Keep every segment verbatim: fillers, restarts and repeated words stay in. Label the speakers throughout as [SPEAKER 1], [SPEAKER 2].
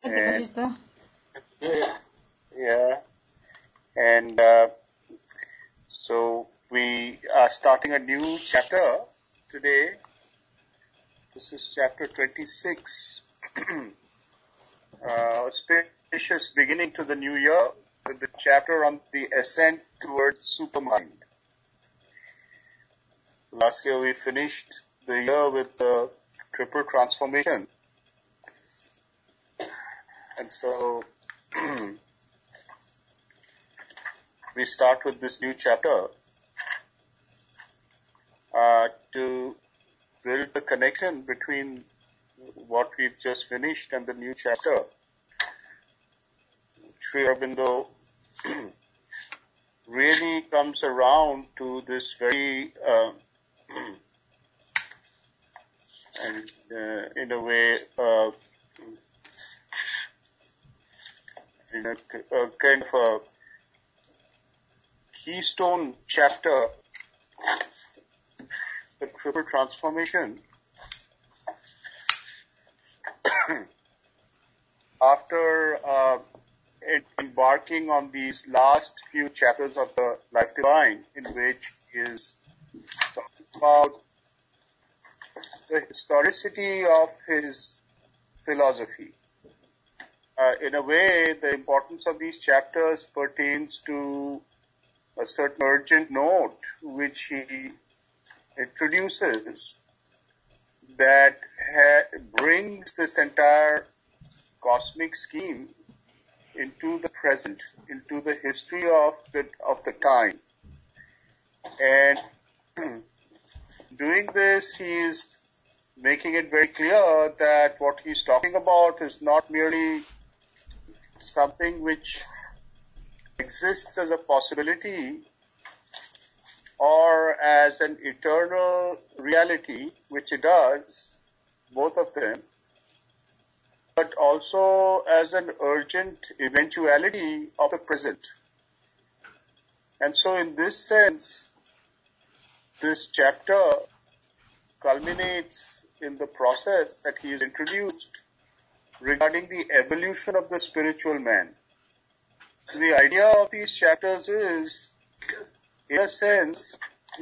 [SPEAKER 1] and
[SPEAKER 2] Bajista.
[SPEAKER 1] yeah, and uh, so we are starting a new chapter today. This is chapter twenty-six. uh, auspicious beginning to the new year with the chapter on the ascent towards supermind. Last year we finished the year with the triple transformation. And so we start with this new chapter uh, to build the connection between what we've just finished and the new chapter. Sri Aurobindo really comes around to this very, uh, and uh, in a way, uh, in a, a kind of a keystone chapter, the triple transformation. After uh, embarking on these last few chapters of the Life Divine, in which he is talking about the historicity of his philosophy. Uh, in a way, the importance of these chapters pertains to a certain urgent note which he introduces that ha- brings this entire cosmic scheme into the present, into the history of the of the time. And doing this, he is making it very clear that what he's talking about is not merely something which exists as a possibility or as an eternal reality, which it does, both of them, but also as an urgent eventuality of the present. And so in this sense, this chapter culminates in the process that he has introduced regarding the evolution of the spiritual man. So the idea of these chapters is, in a sense,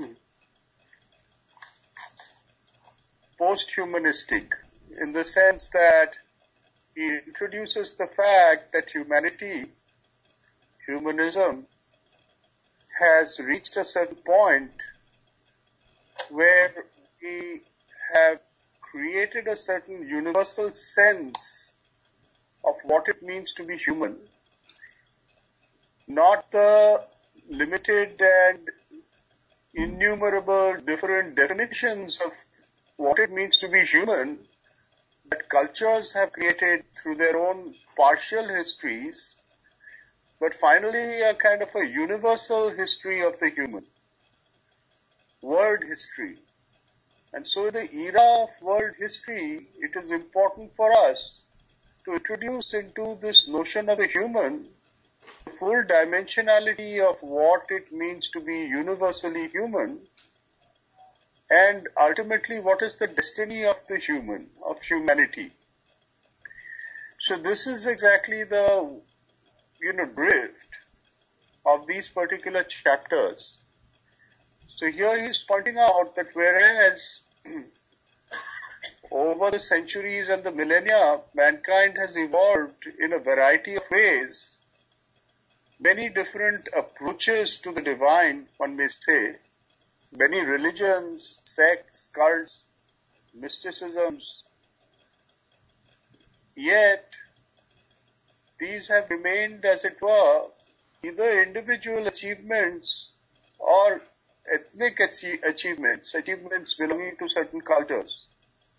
[SPEAKER 1] post-humanistic, in the sense that he introduces the fact that humanity, humanism, has reached a certain point where we have created a certain universal sense of what it means to be human, not the limited and innumerable different definitions of what it means to be human that cultures have created through their own partial histories, but finally a kind of a universal history of the human, world history. And so in the era of world history, it is important for us to introduce into this notion of the human the full dimensionality of what it means to be universally human, and ultimately what is the destiny of the human, of humanity. So this is exactly the, you know, drift of these particular chapters. So here he's pointing out that whereas over the centuries and the millennia, mankind has evolved in a variety of ways, many different approaches to the divine, one may say, many religions, sects, cults, mysticisms. Yet, these have remained, as it were, either individual achievements or ethnic achievements, achievements belonging to certain cultures.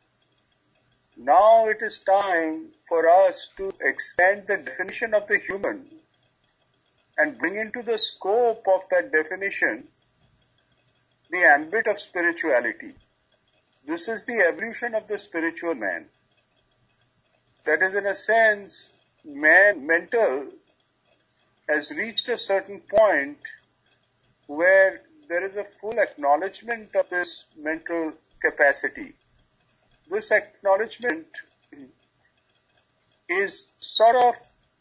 [SPEAKER 1] Now it is time for us to expand the definition of the human and bring into the scope of that definition the ambit of spirituality. This is the evolution of the spiritual man. That is, in a sense, man, mental, has reached a certain point where there is a full acknowledgement of this mental capacity. This acknowledgement is sort of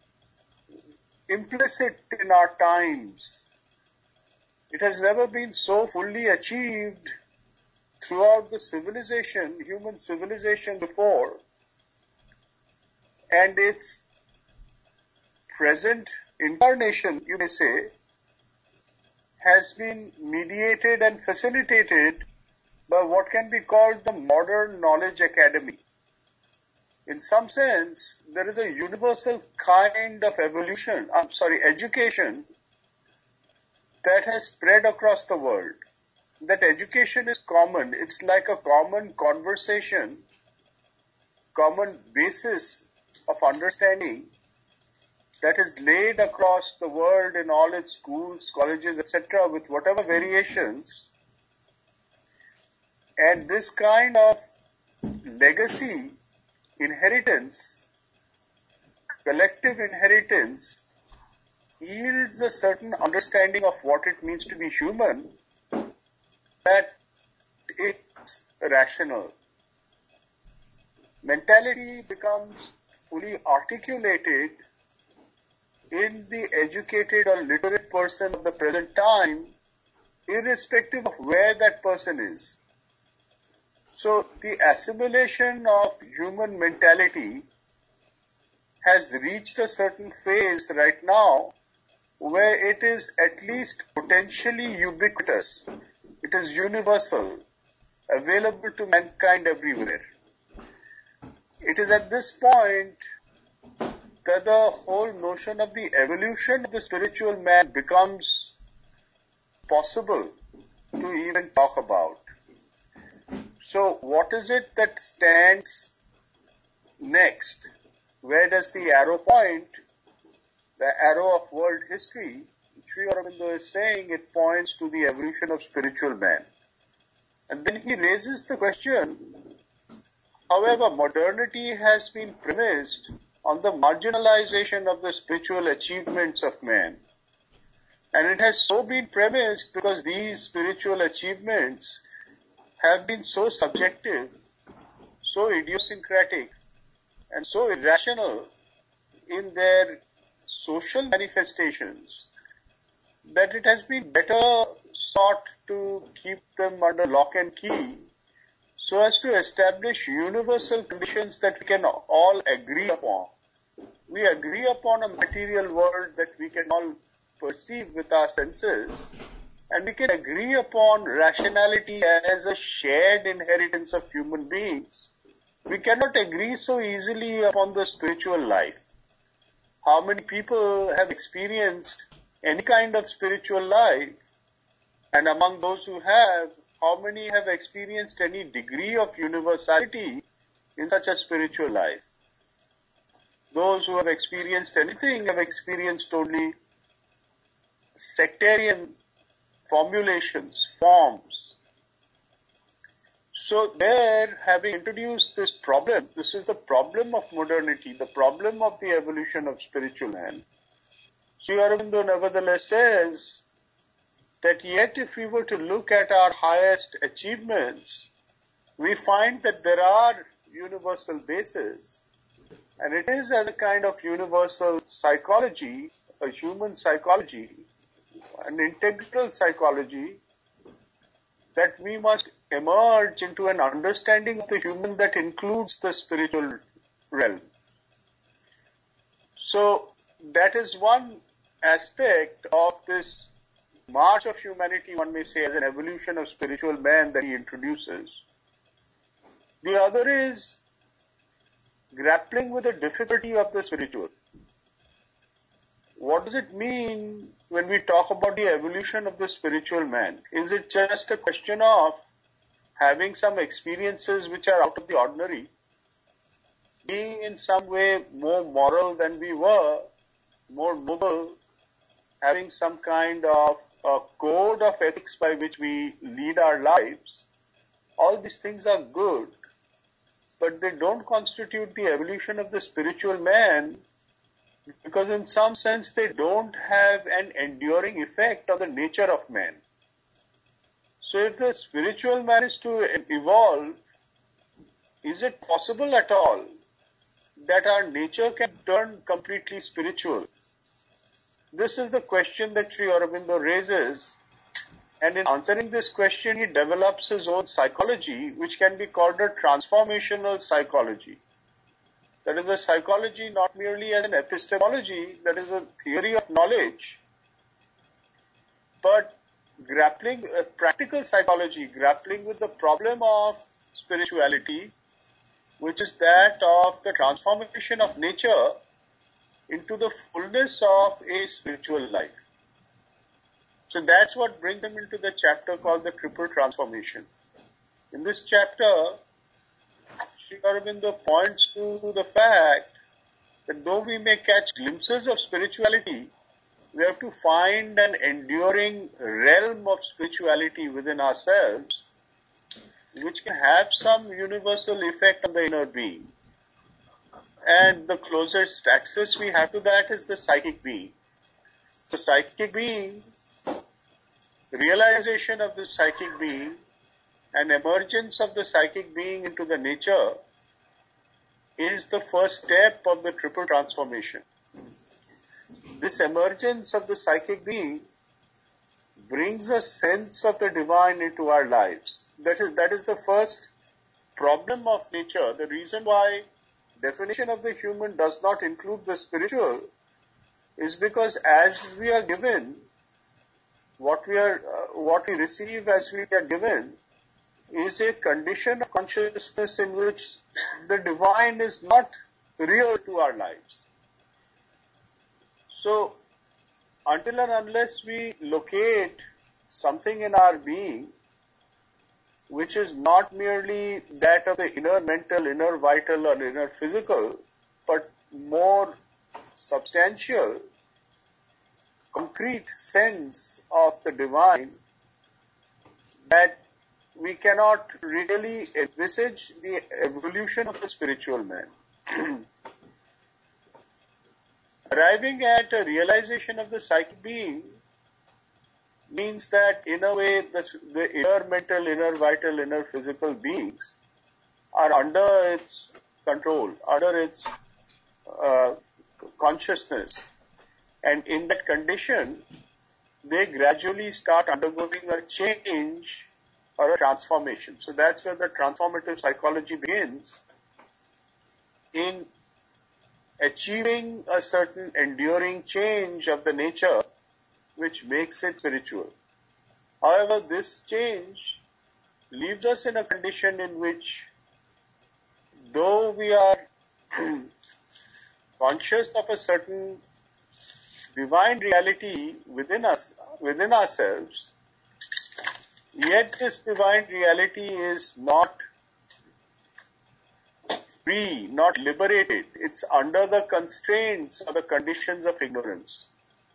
[SPEAKER 1] implicit in our times. It has never been so fully achieved throughout the civilization, human civilization before, and its present incarnation, you may say, has been mediated and facilitated by what can be called the modern knowledge academy. In some sense, there is a universal kind of evolution, I'm sorry, education that has spread across the world. That education is common. It's like a common conversation, common basis of understanding that is laid across the world in all its schools, colleges, et cetera, with whatever variations. And this kind of legacy, inheritance, collective inheritance, yields a certain understanding of what it means to be human, that it's rational. Mentality becomes fully articulated in the educated or literate person of the present time, irrespective of where that person is. So the assimilation of human mentality has reached a certain phase right now where it is at least potentially ubiquitous. It is universal, available to mankind everywhere. It is at this point that the whole notion of the evolution of the spiritual man becomes possible to even talk about. So what is it that stands next? Where does the arrow point? The arrow of world history, Sri Aurobindo is saying, it points to the evolution of spiritual man. And then he raises the question, however, modernity has been premised on the marginalization of the spiritual achievements of man. And it has so been premised because these spiritual achievements have been so subjective, so idiosyncratic, and so irrational in their social manifestations that it has been better sought to keep them under lock and key so as to establish universal conditions that we can all agree upon. We agree upon a material world that we can all perceive with our senses, and we can agree upon rationality as a shared inheritance of human beings. We cannot agree so easily upon the spiritual life. How many people have experienced any kind of spiritual life? And among those who have, how many have experienced any degree of universality in such a spiritual life? Those who have experienced anything have experienced only sectarian formulations, forms. So there, having introduced this problem, this is the problem of modernity, the problem of the evolution of spiritual man. Sri Aurobindo nevertheless says that yet if we were to look at our highest achievements, we find that there are universal bases, and it is as a kind of universal psychology, a human psychology, an integral psychology, that we must emerge into an understanding of the human that includes the spiritual realm. So that is one aspect of this march of humanity, one may say, as an evolution of spiritual man that he introduces. The other is grappling with the difficulty of the spiritual. What does it mean when we talk about the evolution of the spiritual man? Is it just a question of having some experiences which are out of the ordinary, being in some way more moral than we were, more noble, having some kind of a code of ethics by which we lead our lives? All these things are good, but they don't constitute the evolution of the spiritual man, because in some sense they don't have an enduring effect on the nature of man. So if the spiritual man is to evolve, is it possible at all that our nature can turn completely spiritual? This is the question that Sri Aurobindo raises, and in answering this question, he develops his own psychology, which can be called a transformational psychology. That is a psychology not merely as an epistemology, that is a theory of knowledge, but grappling, uh, practical psychology, grappling with the problem of spirituality, which is that of the transformation of nature into the fullness of a spiritual life. So that's what brings him into the chapter called the Triple Transformation. In this chapter, Sri Aurobindo points to the fact that though we may catch glimpses of spirituality, we have to find an enduring realm of spirituality within ourselves, which can have some universal effect on the inner being. And the closest access we have to that is the psychic being. The psychic being, realization of the psychic being, and emergence of the psychic being into the nature is the first step of the triple transformation. This emergence of the psychic being brings a sense of the divine into our lives. That is, that is the first problem of nature. The reason why definition of the human does not include the spiritual is because as we are given, what we are, uh, what we receive as we are given is a condition of consciousness in which the divine is not real to our lives. So, until and unless we locate something in our being which is not merely that of the inner mental, inner vital, or inner physical, but more substantial, concrete sense of the divine, that we cannot really envisage the evolution of the spiritual man. Arriving at a realization of the psychic being means that in a way the, the inner mental, inner vital, inner physical beings are under its control, under its uh, consciousness. And in that condition, they gradually start undergoing a change or a transformation. So that's where the transformative psychology begins, in achieving a certain enduring change of the nature which makes it spiritual. However, this change leaves us in a condition in which, though we are conscious of a certain divine reality within us, within ourselves, yet this divine reality is not free, not liberated. It's under the constraints or the conditions of ignorance.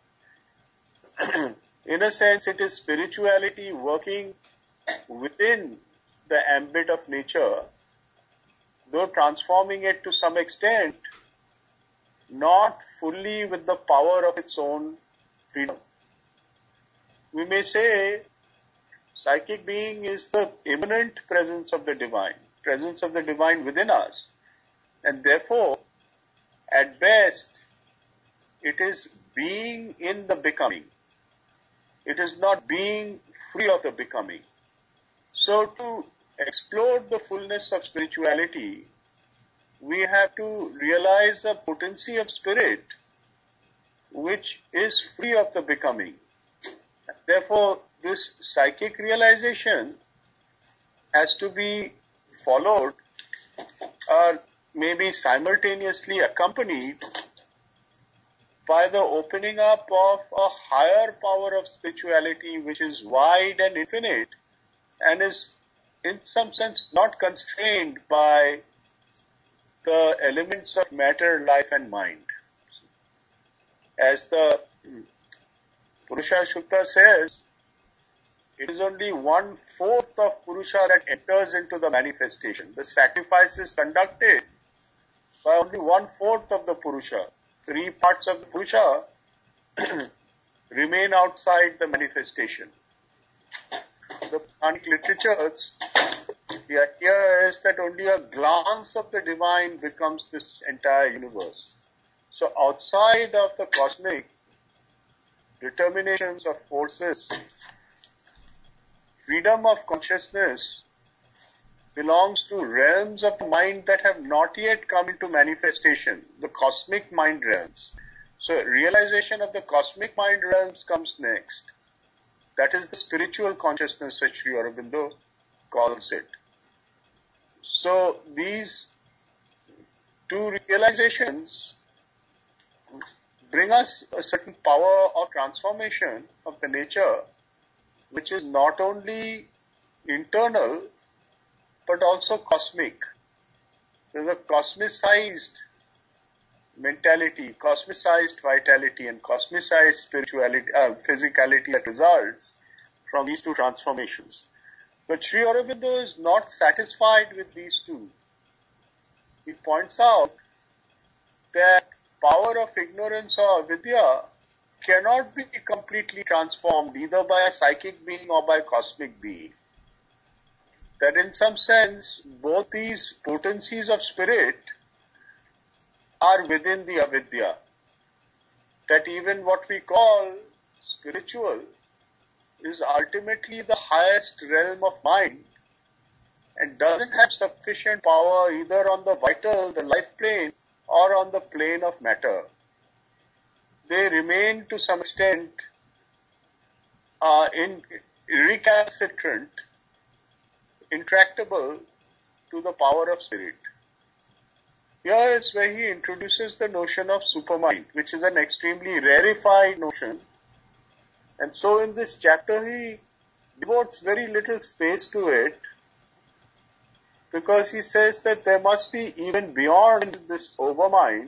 [SPEAKER 1] In a sense, it is spirituality working within the ambit of nature, though transforming it to some extent, not fully with the power of its own freedom. We may say psychic being is the immanent presence of the divine, presence of the divine within us, and therefore, at best, it is being in the becoming. It is not being free of the becoming. So to explore the fullness of spirituality, we have to realize the potency of spirit which is free of the becoming. Therefore, this psychic realization has to be followed or maybe simultaneously accompanied by the opening up of a higher power of spirituality which is wide and infinite and is in some sense not constrained by the elements of matter, life and mind. As the Purusha Sukta says, it is only one fourth of Purusha that enters into the manifestation. The sacrifice is conducted by only one fourth of the Purusha. Three parts of the Purusha remain outside the manifestation. The Puranic literatures The idea is that only a glance of the divine becomes this entire universe. So outside of the cosmic determinations of forces, freedom of consciousness belongs to realms of mind that have not yet come into manifestation, the cosmic mind realms. So realization of the cosmic mind realms comes next. That is the spiritual consciousness that Sri Aurobindo calls it. So these two realizations bring us a certain power of transformation of the nature, which is not only internal, but also cosmic. There's a cosmicized mentality, cosmicized vitality, and cosmicized spirituality, uh, physicality that results from these two transformations. But Sri Aurobindo is not satisfied with these two. He points out that power of ignorance or avidya cannot be completely transformed either by a psychic being or by a cosmic being. That in some sense, both these potencies of spirit are within the avidya. That even what we call spiritual is ultimately the highest realm of mind and doesn't have sufficient power either on the vital, the life plane, or on the plane of matter. They remain to some extent uh, in, recalcitrant, intractable to the power of spirit. Here is where he introduces the notion of supermind, which is an extremely rarefied notion. And so in this chapter he devotes very little space to it, because he says that there must be even beyond this overmind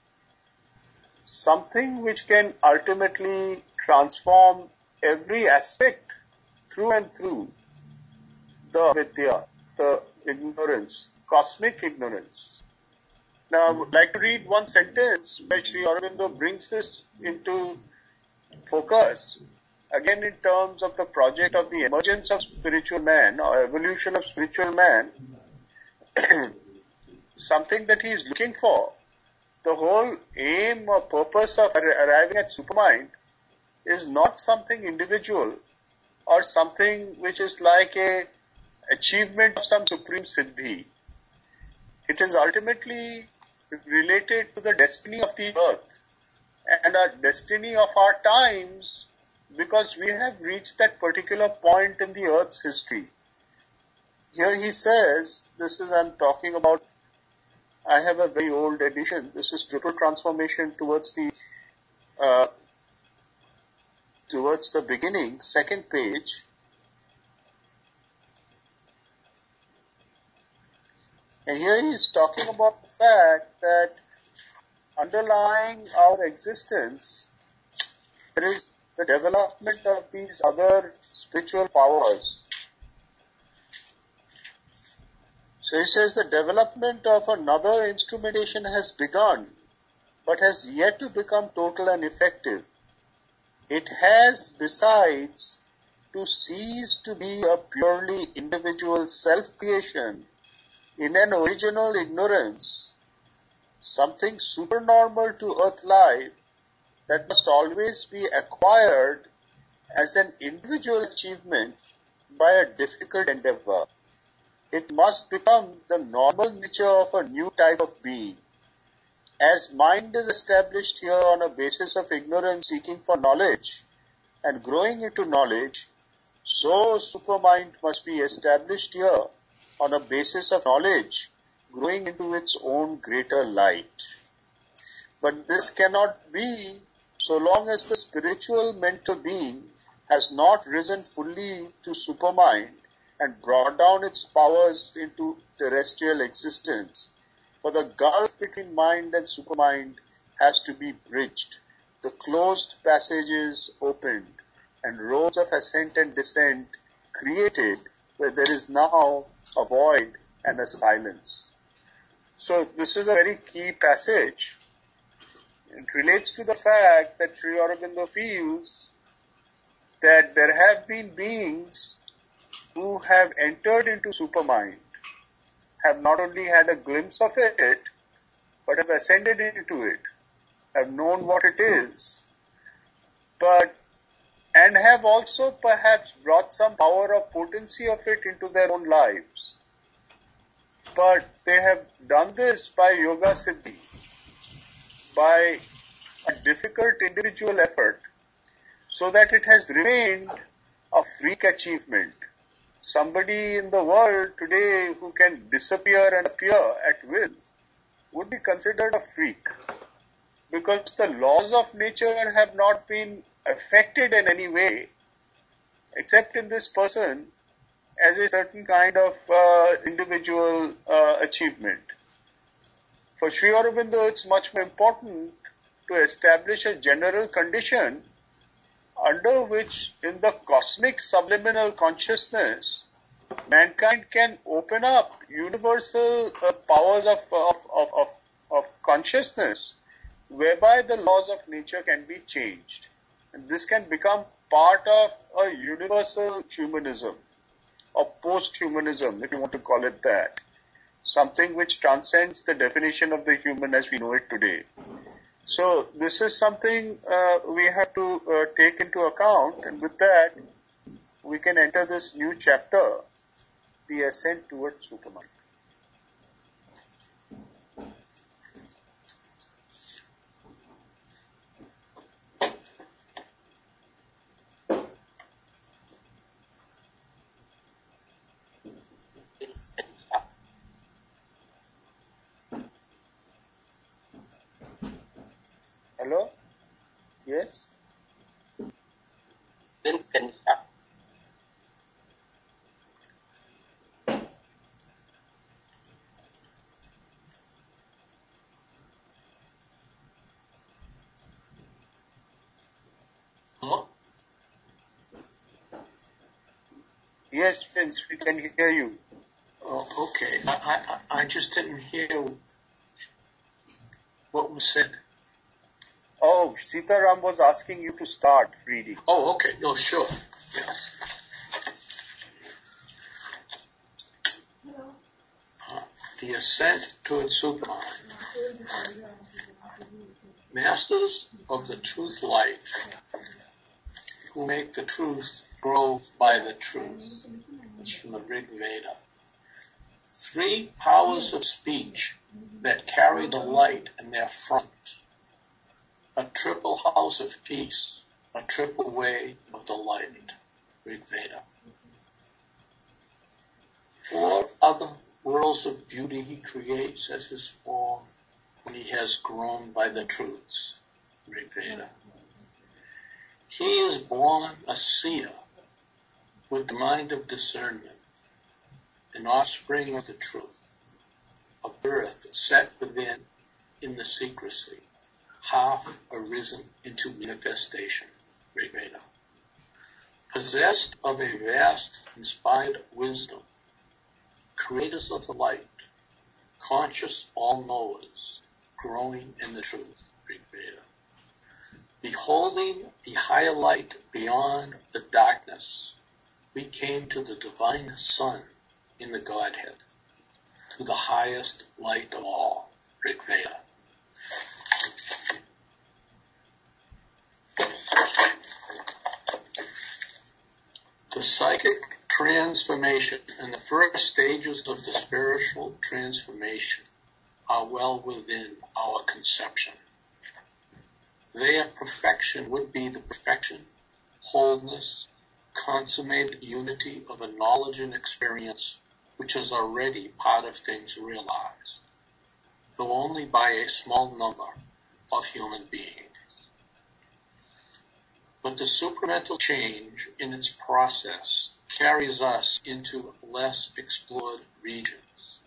[SPEAKER 1] something which can ultimately transform every aspect through and through the avidya, the ignorance, cosmic ignorance. Now I would like to read one sentence where Sri Aurobindo brings this into focus, again in terms of the project of the emergence of spiritual man or evolution of spiritual man, something that he is looking for. The whole aim or purpose of arriving at supermind is not something individual or something which is like a achievement of some supreme siddhi. It is ultimately related to the destiny of the earth and our destiny of our times, because we have reached that particular point in the earth's history. Here he says, this is, I'm talking about, I have a very old edition. This is Triple Transformation towards the, uh, towards the beginning, second page. And here he is talking about the fact that underlying our existence, there is the development of these other spiritual powers. So he says the development of another instrumentation has begun, but has yet to become total and effective. It has, besides, to cease to be a purely individual self-creation in an original ignorance, something supernormal to earth life that must always be acquired as an individual achievement by a difficult endeavor. It must become the normal nature of a new type of being. As mind is established here on a basis of ignorance seeking for knowledge and growing into knowledge, so supermind must be established here on a basis of knowledge, growing into its own greater light. But this cannot be so long as the spiritual mental being has not risen fully to supermind and brought down its powers into terrestrial existence. For the gulf between mind and supermind has to be bridged, the closed passages opened, and roads of ascent and descent created where there is now a void and a silence. So this is a very key passage. It relates to the fact that Sri Aurobindo feels that there have been beings who have entered into supermind, have not only had a glimpse of it, but have ascended into it, have known what it is, but and have also perhaps brought some power or potency of it into their own lives. But they have done this by yoga siddhi, by a difficult individual effort, so that it has remained a freak achievement. Somebody in the world today who can disappear and appear at will would be considered a freak, because the laws of nature have not been affected in any way, except in this person as a certain kind of uh, individual uh, achievement. For Sri Aurobindo, it's much more important to establish a general condition under which, in the cosmic subliminal consciousness, mankind can open up universal uh, powers of, of, of, of, of consciousness, whereby the laws of nature can be changed. And this can become part of a universal humanism, or post-humanism, if you want to call it that. Something which transcends the definition of the human as we know it today. So this is something uh, we have to uh, take into account, and with that, we can enter this new chapter, the ascent towards Supermind. Hello? Yes?
[SPEAKER 2] Vince, can you stop? Hello?
[SPEAKER 1] Yes, Vince, we can hear you.
[SPEAKER 2] Oh, okay. I, I, I just didn't hear what was said.
[SPEAKER 1] Oh, Sitaram was asking you to start reading.
[SPEAKER 2] Oh, okay. Oh, sure. Yes. Uh, the ascent towards Supermind. Masters of the truth light, who make the truth grow by the truth. It's from the Rig Veda. Three powers of speech that carry the light in their front. A triple house of peace, a triple way of the light. Rig Veda. Four other worlds of beauty he creates as his form when he has grown by the truths. Rig Veda. He is born a seer with the mind of discernment, an offspring of the truth, a birth set within in the secrecy, half arisen into manifestation. Rig Veda. Possessed of a vast inspired wisdom, creators of the light, conscious all-knowers, growing in the truth. Rig Veda. Beholding the higher light beyond the darkness, we came to the divine Sun in the Godhead, to the highest light of all. Rig Veda. The psychic transformation and the first stages of the spiritual transformation are well within our conception. Their perfection would be the perfection, wholeness, consummated unity of a knowledge and experience which is already part of things realized, though only by a small number of human beings. But the supramental change in its process carries us into less explored regions.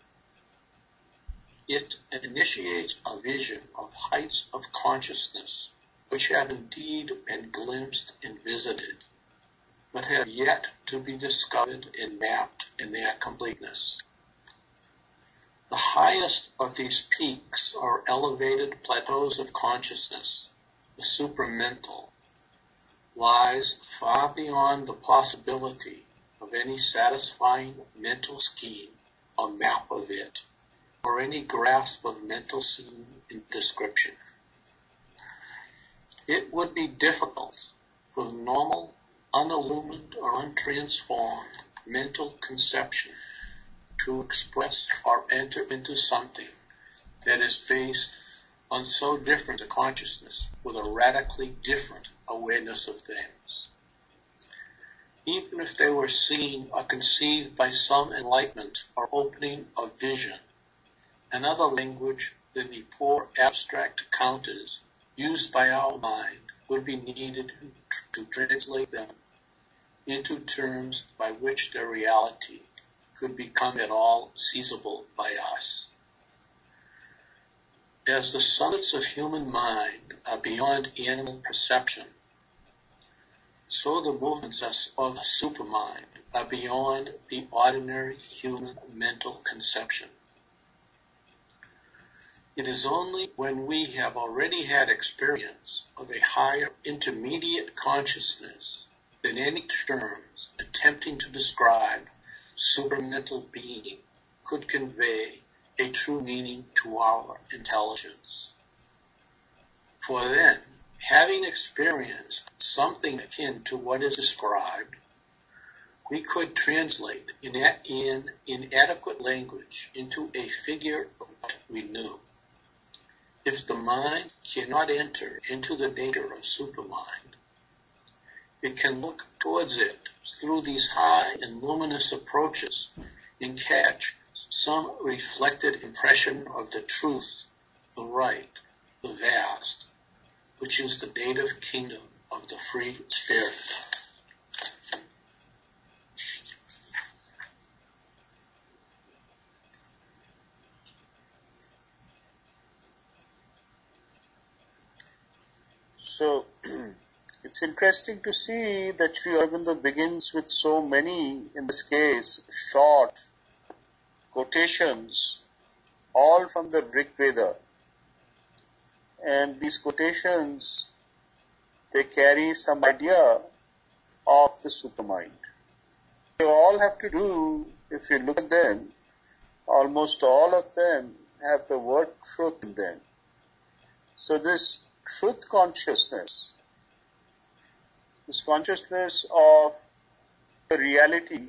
[SPEAKER 2] It initiates a vision of heights of consciousness which have indeed been glimpsed and visited, but have yet to be discovered and mapped in their completeness. The highest of these peaks are elevated plateaus of consciousness, the supramental, lies far beyond the possibility of any satisfying mental scheme a map of it, or any grasp of mental scene and description. It would be difficult for the normal, unillumined or untransformed mental conception to express or enter into something that is based on so different a consciousness with a radically different awareness of things. Even if they were seen or conceived by some enlightenment or opening of vision, another language than the poor abstract counters used by our mind would be needed to translate them into terms by which their reality could become at all seizable by us. As the summits of human mind are beyond animal perception, so the movements of supermind are beyond the ordinary human mental conception. It is only when we have already had experience of a higher intermediate consciousness that any terms attempting to describe supermental being could convey a true meaning to our intelligence. For then, having experienced something akin to what is described, we could translate in, in inadequate language into a figure of what we knew. If the mind cannot enter into the nature of supermind, it can look towards it through these high and luminous approaches and catch some reflected impression of the truth, the right, the vast, which is the native kingdom of the free spirit.
[SPEAKER 1] So, it's interesting to see that Sri Aurobindo begins with so many, in this case, short quotations, all from the Rig Veda. And these quotations, they carry some idea of the supermind. They all have to do, if you look at them, almost all of them have the word truth in them. So this truth consciousness, this consciousness of the reality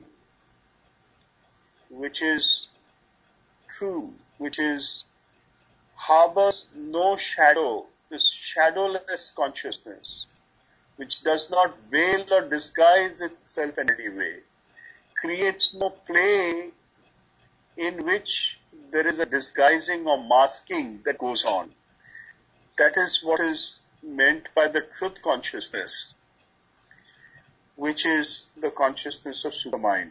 [SPEAKER 1] which is true, which is harbors no shadow, this shadowless consciousness, which does not veil or disguise itself in any way, creates no play in which there is a disguising or masking that goes on. That is what is meant by the truth consciousness, which is the consciousness of supermind.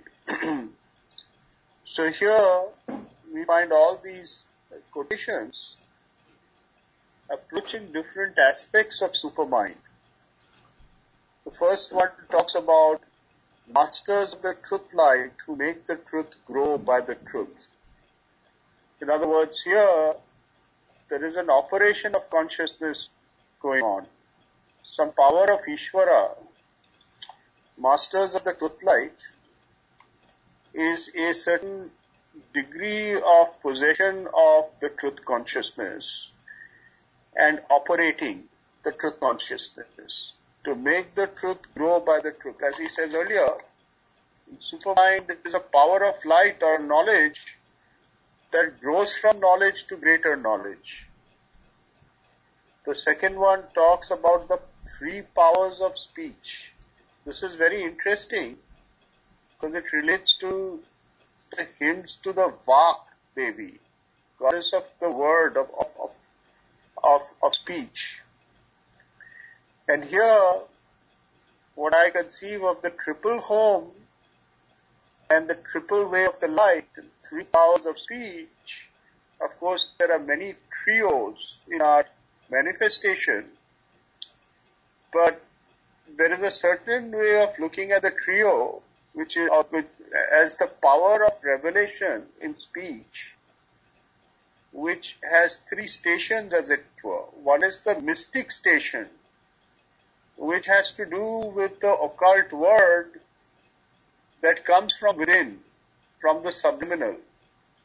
[SPEAKER 1] So here we find all these quotations approaching different aspects of supermind. The first one talks about masters of the truth light who make the truth grow by the truth. In other words, here there is an operation of consciousness going on. Some power of Ishvara, masters of the truth light, is a certain degree of possession of the truth consciousness and operating the truth consciousness to make the truth grow by the truth. As he says earlier, in supermind it is a power of light or knowledge that grows from knowledge to greater knowledge. The second one talks about the three powers of speech. This is very interesting because it relates to the hymns to the Vak Devi, goddess of the word, of, of, of, of speech. And here, what I conceive of the triple home and the triple way of the light, three powers of speech, of course there are many trios in our manifestation, but there is a certain way of looking at the trio which is as the power of revelation in speech, which has three stations as it were. One is the mystic station, which has to do with the occult word that comes from within, from the subliminal.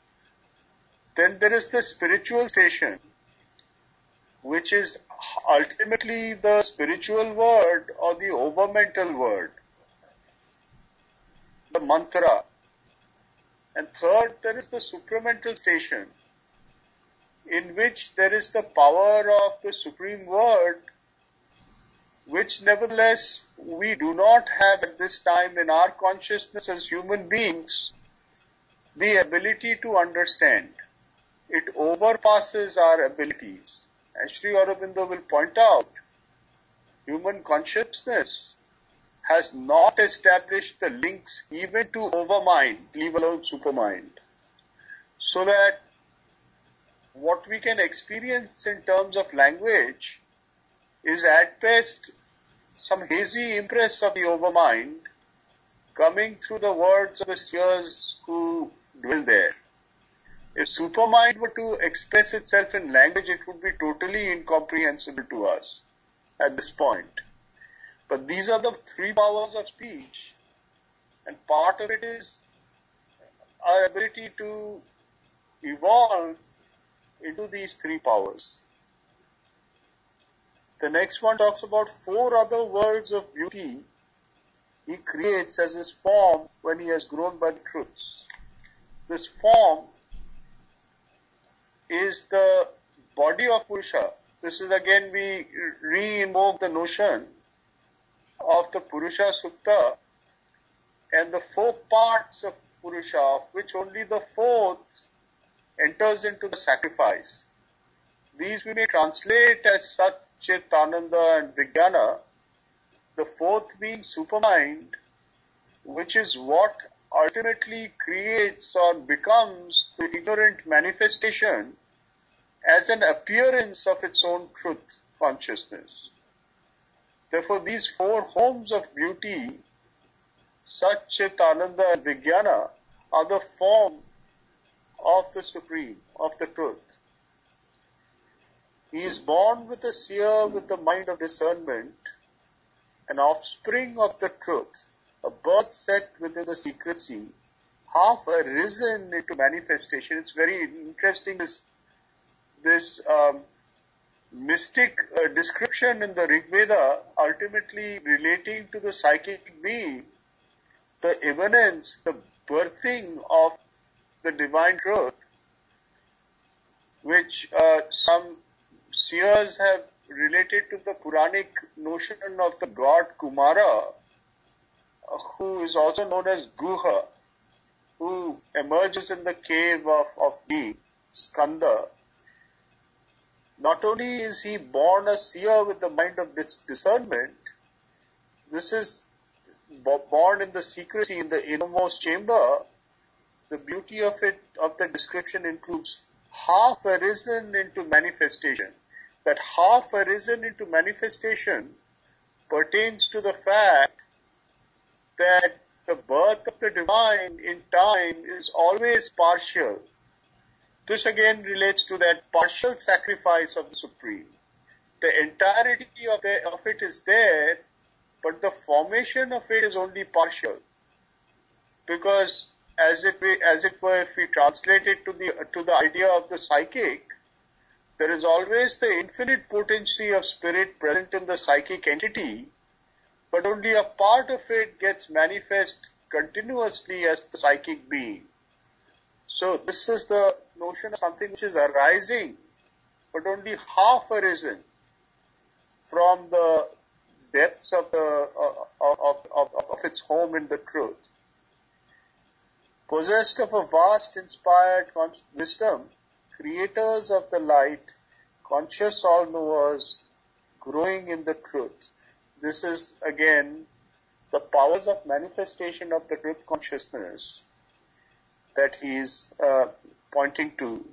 [SPEAKER 1] Then there is the spiritual station, which is ultimately the spiritual word or the overmental word, the mantra. And third, there is the supramental station, in which there is the power of the supreme word, which nevertheless we do not have at this time in our consciousness as human beings the ability to understand. It overpasses our abilities. As Sri Aurobindo will point out, human consciousness has not established the links even to overmind, leave alone supermind. So that what we can experience in terms of language is at best some hazy impress of the overmind coming through the words of the seers who dwell there. If supermind were to express itself in language, it would be totally incomprehensible to us at this point. But these are the three powers of speech, and part of it is our ability to evolve into these three powers. The next one talks about four other worlds of beauty he creates as his form when he has grown by the truths. This form is the body of Purusha. This is again, we re-invoke the notion of the Purusha Sukta and the four parts of Purusha, of which only the fourth enters into the sacrifice. These we may translate as Sat, Chit, Ananda and Vijnana, the fourth being supermind, which is what ultimately creates or becomes the ignorant manifestation as an appearance of its own truth consciousness. Therefore, these four homes of beauty, Sat, Chit, Ananda and Vijnana, are the form of the Supreme, of the truth. He is born with a seer with the mind of discernment, an offspring of the truth, a birth set within the secrecy, half arisen into manifestation. It's very interesting, this, this um, mystic uh, description in the Rig Veda, ultimately relating to the psychic being, the eminence, the birthing of the divine truth, which uh, some seers have related to the Puranic notion of the god Kumara, uh, who is also known as Guha, who emerges in the cave of, of the Skanda. Not only is he born a seer with the mind of dis- discernment, this is born in the secrecy, in the innermost chamber. The beauty of it, of the description, includes half arisen into manifestation. That half arisen into manifestation pertains to the fact that the birth of the divine in time is always partial. This again relates to that partial sacrifice of the Supreme. The entirety of, the, of it is there, but the formation of it is only partial. Because as it, as it were, if we translate it to the, to the idea of the psychic, there is always the infinite potency of spirit present in the psychic entity, but only a part of it gets manifest continuously as the psychic being. So this is the notion of something which is arising, but only half arisen from the depths of the of, of, of, of its home in the truth. Possessed of a vast inspired wisdom, creators of the light, conscious all-knowers, growing in the truth. This is again the powers of manifestation of the truth consciousness that he is uh, pointing to.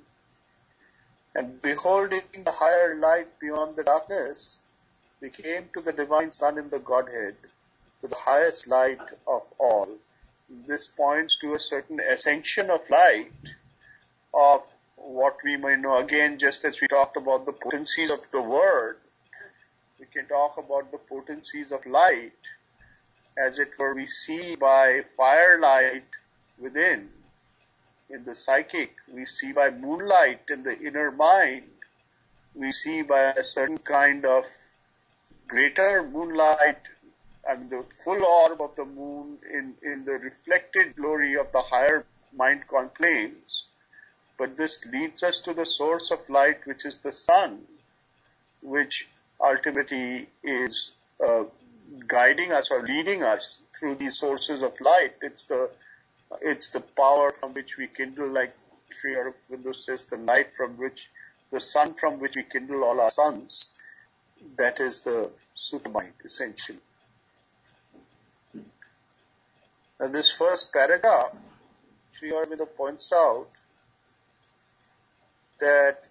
[SPEAKER 1] And beholding the higher light beyond the darkness, we came to the divine Son in the Godhead, to the highest light of all. This points to a certain ascension of light, of what we may know, again, just as we talked about the potencies of the word, we can talk about the potencies of light, as it were we see by firelight within. in the psychic, we see by moonlight in the inner mind, we see by a certain kind of greater moonlight, and the full orb of the moon in, in the reflected glory of the higher mind planes. But this leads us to the source of light, which is the sun, which ultimately is uh, guiding us or leading us through these sources of light. It's the it's the power from which we kindle, like Sri Aurobindo says, the light from which, the sun from which we kindle all our suns. That is the supermind, essentially. And this first paragraph, Sri Aurobindo points out that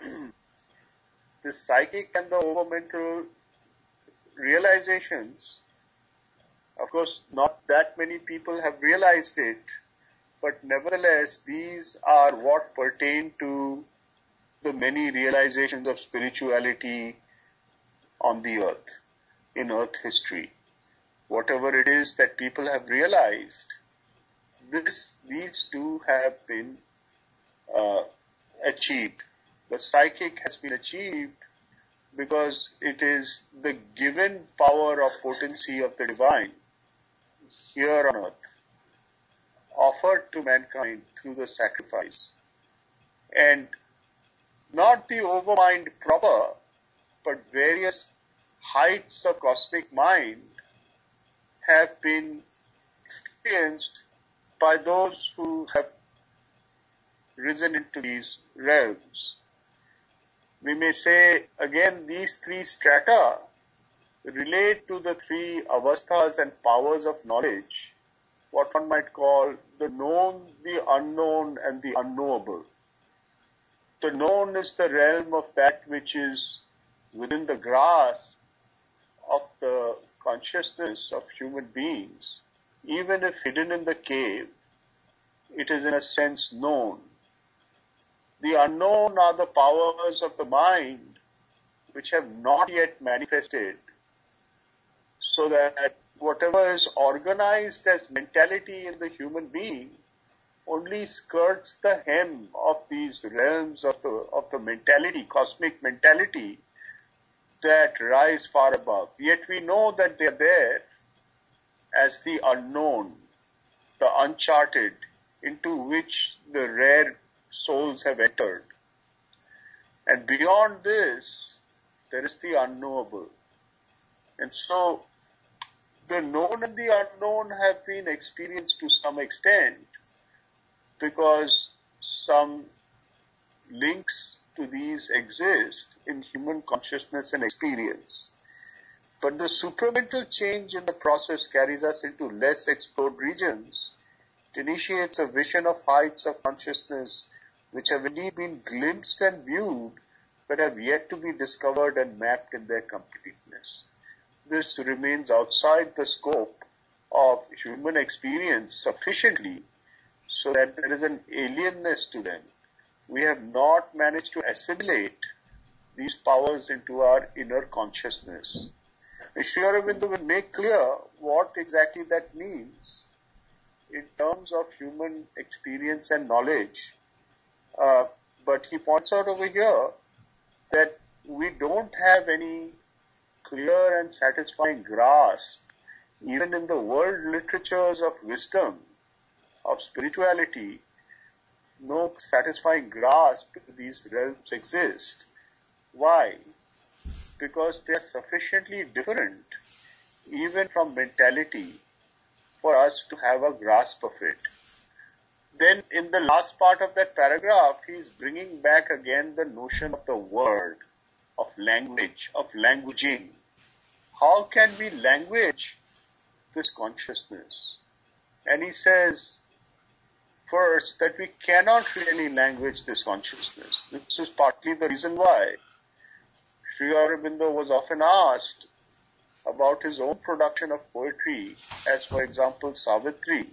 [SPEAKER 1] the psychic and the overmental realizations, of course, not that many people have realized it, but nevertheless, these are what pertain to the many realizations of spirituality on the earth, in earth history. Whatever it is that people have realized, this, these two have been uh, achieved. The psychic has been achieved because it is the given power of potency of the divine here on earth, offered to mankind through the sacrifice. And not the overmind proper, but various heights of cosmic mind have been experienced by those who have risen into these realms. We may say, again, these three strata relate to the three avasthas and powers of knowledge, what one might call the known, the unknown, and the unknowable. The known is the realm of that which is within the grasp of the consciousness of human beings. Even if hidden in the cave, it is in a sense known. The unknown are the powers of the mind which have not yet manifested, so that whatever is organized as mentality in the human being only skirts the hem of these realms of the, of the mentality, cosmic mentality, that rise far above. Yet we know that they are there as the unknown, the uncharted, into which the rare souls have entered. And beyond this, there is the unknowable. And so, the known and the unknown have been experienced to some extent because some links to these exist in human consciousness and experience. But the supramental change in the process carries us into less explored regions. It initiates a vision of heights of consciousness which have indeed been glimpsed and viewed, but have yet to be discovered and mapped in their completeness. This remains outside the scope of human experience sufficiently so that there is an alienness to them. We have not managed to assimilate these powers into our inner consciousness. Sri Aurobindo will make clear what exactly that means in terms of human experience and knowledge. Uh, but he points out over here that we don't have any clear and satisfying grasp, even in the world literatures of wisdom, of spirituality, no satisfying grasp of these realms exist. Why? Because they are sufficiently different, even from mentality, for us to have a grasp of it. Then in the last part of that paragraph, he is bringing back again the notion of the word, of language, of languaging. How can we language this consciousness? And he says, first, that we cannot really language this consciousness. This is partly the reason why Sri Aurobindo was often asked about his own production of poetry, as for example Savitri,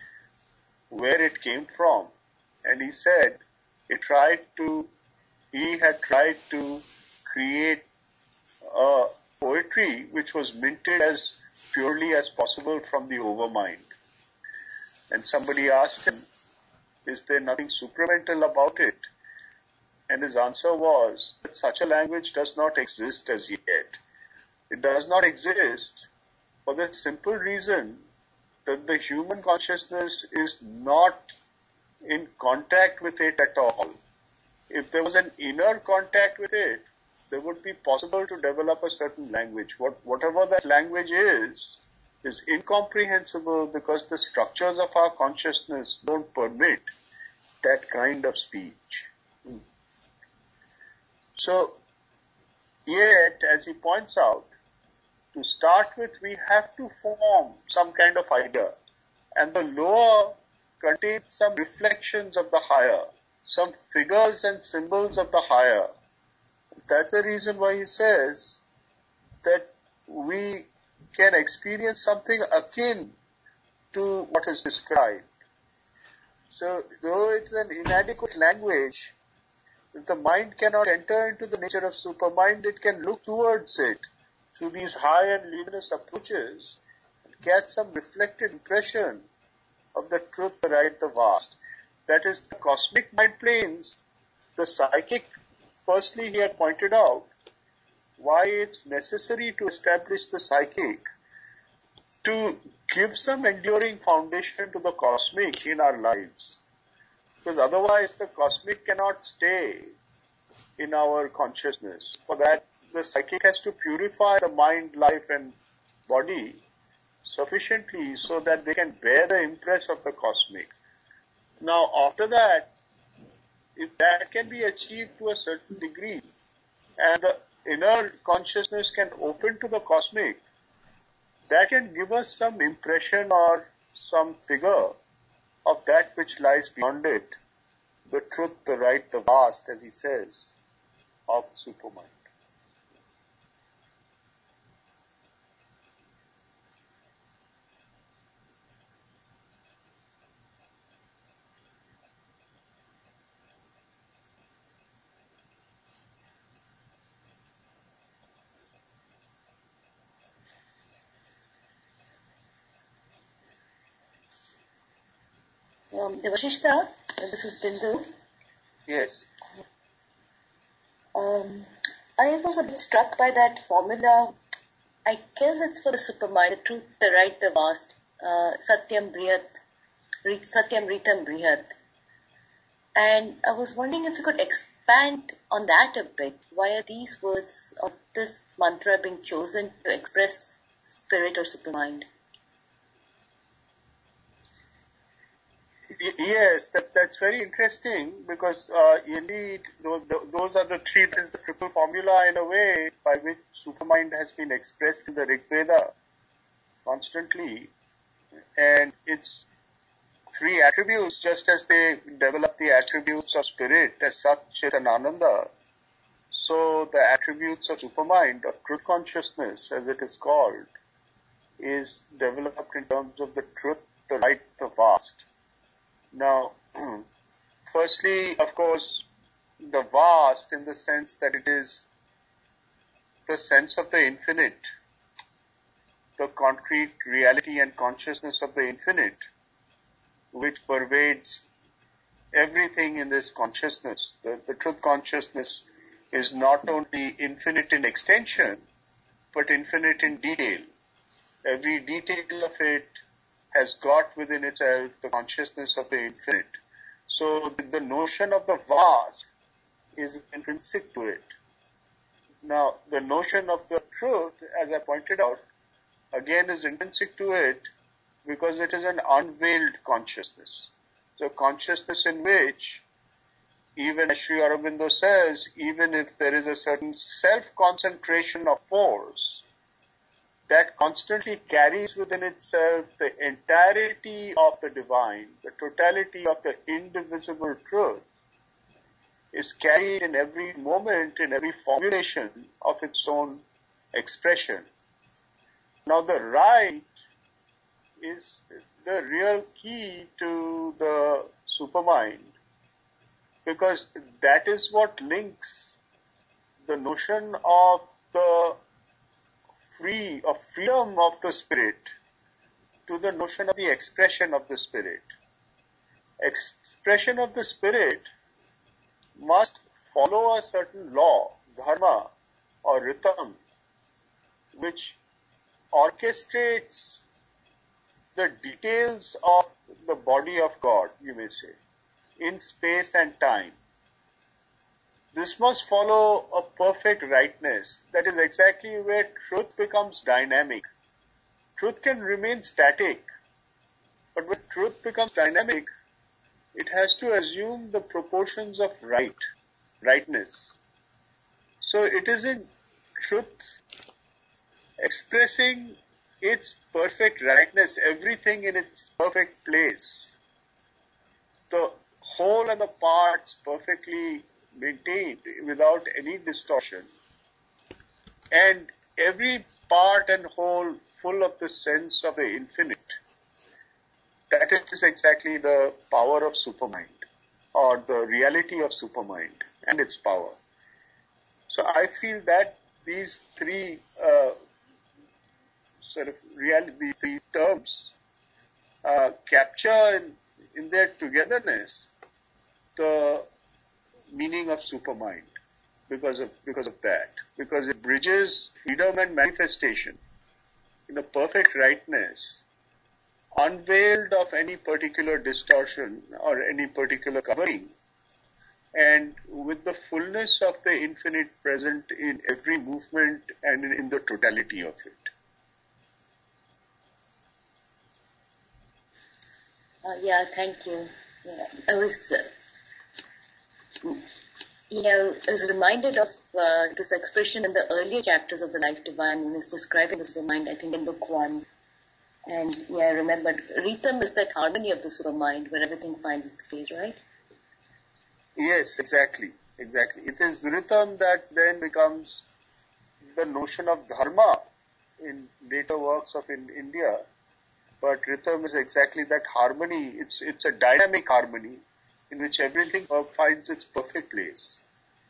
[SPEAKER 1] where it came from. And he said, he tried to, he had tried to create a poetry which was minted as purely as possible from the overmind. And somebody asked him, Is there nothing supramental about it? And his answer was that such a language does not exist as yet. It does not exist for the simple reason that the human consciousness is not in contact with it at all. If there was an inner contact with it, there would be possible to develop a certain language. What, whatever that language is, is incomprehensible because the structures of our consciousness don't permit that kind of speech. So, yet, as he points out, to start with, we have to form some kind of idea. And the lower contains some reflections of the higher, some figures and symbols of the higher. That's the reason why he says that we can experience something akin to what is described. So, though it's an inadequate language, if the mind cannot enter into the nature of supermind, it can look towards it through these high and luminous approaches and get some reflected impression of the truth, the right, the vast. That is, the cosmic mind planes, the psychic, firstly he had pointed out why it's necessary to establish the psychic to give some enduring foundation to the cosmic in our lives. Because otherwise the cosmic cannot stay in our consciousness. For that, the psychic has to purify the mind, life and body sufficiently so that they can bear the impress of the cosmic. Now after that, if that can be achieved to a certain degree and the inner consciousness can open to the cosmic, that can give us some impression or some figure of that which lies beyond it, the truth, the right, the vast, as he says, of supermind.
[SPEAKER 3] Um, Devashishta, this is Bindu.
[SPEAKER 1] Yes.
[SPEAKER 3] Um, I was a bit struck by that formula. I guess it's for the supermind, the truth, the right, the vast. Uh, Satyam Brihat, Satyam Ritam Brihat. And I was wondering if you could expand on that a bit. Why are these words or this mantra being chosen to express spirit or supermind?
[SPEAKER 1] Yes, that, that's very interesting because uh, indeed those, those are the three, that is the triple formula in a way by which supermind has been expressed in the Rig Veda constantly. And it's three attributes, just as they develop the attributes of spirit as Sat, Chit and Ananda. So the attributes of supermind, or truth consciousness as it is called, is developed in terms of the truth, the right, the vast. Now, firstly, of course, the vast in the sense that it is the sense of the infinite, the concrete reality and consciousness of the infinite, which pervades everything in this consciousness. The, the truth consciousness is not only infinite in extension, but infinite in detail. Every detail of it has got within itself the consciousness of the infinite. So the notion of the vast is intrinsic to it. Now, the notion of the truth, as I pointed out, again is intrinsic to it because it is an unveiled consciousness. So consciousness in which, even as Sri Aurobindo says, even if there is a certain self-concentration of force, that constantly carries within itself the entirety of the divine, the totality of the indivisible truth, is carried in every moment, in every formulation of its own expression. Now the right is the real key to the supermind, because that is what links the notion of the free, of freedom of the spirit to the notion of the expression of the spirit. Ex- expression of the spirit must follow a certain law, dharma or rhythm, which orchestrates the details of the body of God, you may say, in space and time. This must follow a perfect rightness. That is exactly where truth becomes dynamic. Truth can remain static, but when truth becomes dynamic, it has to assume the proportions of right, rightness. So it isn't truth expressing its perfect rightness, everything in its perfect place. The whole and the parts perfectly maintained without any distortion. And every part and whole full of the sense of the infinite. That is exactly the power of supermind, or the reality of supermind and its power. So I feel that these three uh, sort of reality, these three terms uh, capture in, in their togetherness the meaning of supermind because of because of that. Because it bridges freedom and manifestation in a perfect rightness, unveiled of any particular distortion or any particular covering, and with the fullness of the infinite present in every movement and in, in the totality of it.
[SPEAKER 3] Uh, yeah, thank you. Yeah, I was, uh, yeah, I was reminded of uh, this expression in the earlier chapters of the Life Divine when it's describing the supermind, I think in book one. And yeah, I remembered, rhythm is that harmony of the supermind where everything finds its place, right?
[SPEAKER 1] Yes, exactly, exactly. It is rhythm that then becomes the notion of dharma in later works of in India. But rhythm is exactly that harmony. It's it's a dynamic harmony in which everything finds its perfect place.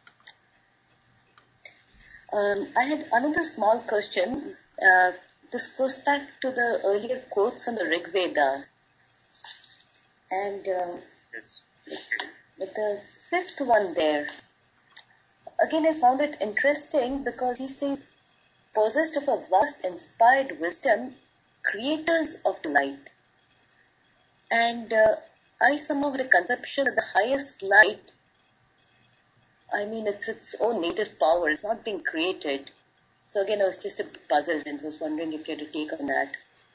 [SPEAKER 3] Um, I had another small question. Uh, this goes back to the earlier quotes on the Rig Veda. And uh,
[SPEAKER 1] Yes.
[SPEAKER 3] with the fifth one there, again I found it interesting because he says, possessed of a vast inspired wisdom, creators of the light. And uh, I somehow had a conception that the highest light, I mean, it's its own native power. It's not being created. So again, I was just a bit puzzled and was wondering if you had a take on that.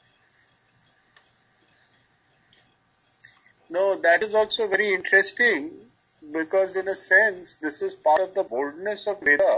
[SPEAKER 1] No, that is also very interesting because in a sense, this is part of the boldness of Veda.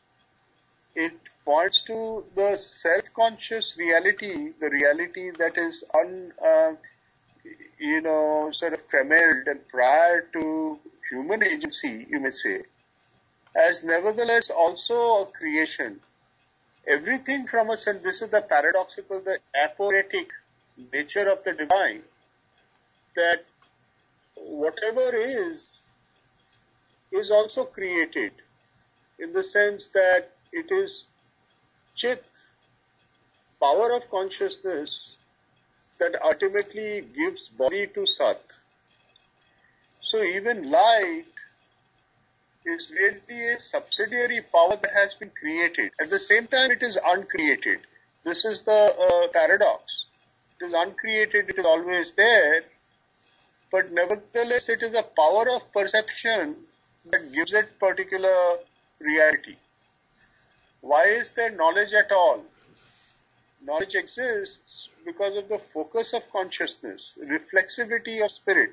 [SPEAKER 1] It points to the self-conscious reality, the reality that is un, uh, you know, sort of trembled and prior to human agency, you may say, as nevertheless also a creation. Everything from us, and this is the paradoxical, the aporetic nature of the divine, that whatever is, is also created, in the sense that it is Chit, power of consciousness, that ultimately gives body to Sat. So even light is really a subsidiary power that has been created. At the same time, it is uncreated. This is the uh, paradox. It is uncreated, it is always there, but nevertheless it is a power of perception that gives it particular reality. Why is there knowledge at all? Knowledge exists because of the focus of consciousness, reflexivity of spirit.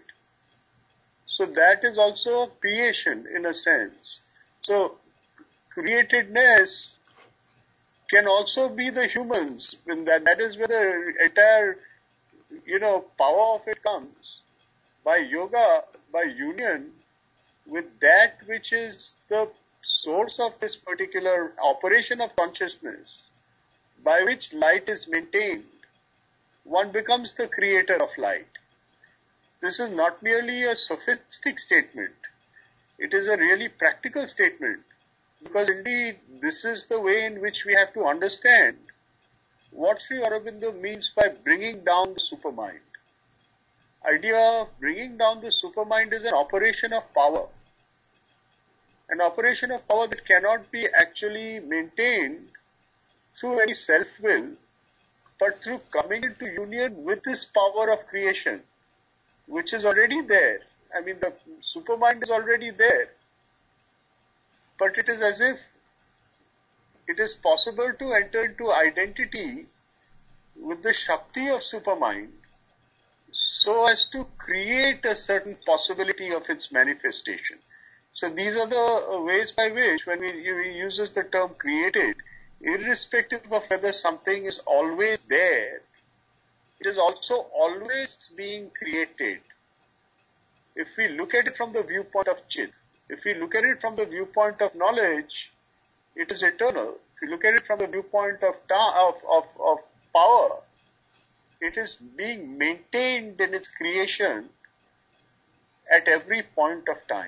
[SPEAKER 1] So that is also creation in a sense. So createdness can also be the humans. And that, that is where the entire, you know, power of it comes. By yoga, by union with that which is the source of this particular operation of consciousness, by which light is maintained, one becomes the creator of light. This is not merely a sophistic statement. It is a really practical statement. Because indeed, this is the way in which we have to understand what Sri Aurobindo means by bringing down the supermind. idea of bringing down the supermind is an operation of power. An operation of power that cannot be actually maintained through any self-will, but through coming into union with this power of creation, which is already there. I mean, the supermind is already there. But it is as if it is possible to enter into identity with the Shakti of supermind so as to create a certain possibility of its manifestation. So these are the ways by which, when we, we uses the term created, irrespective of whether something is always there, it is also always being created. If we look at it from the viewpoint of Chit, if we look at it from the viewpoint of knowledge, it is eternal. If you look at it from the viewpoint of, ta- of, of, of power, it is being maintained in its creation at every point of time.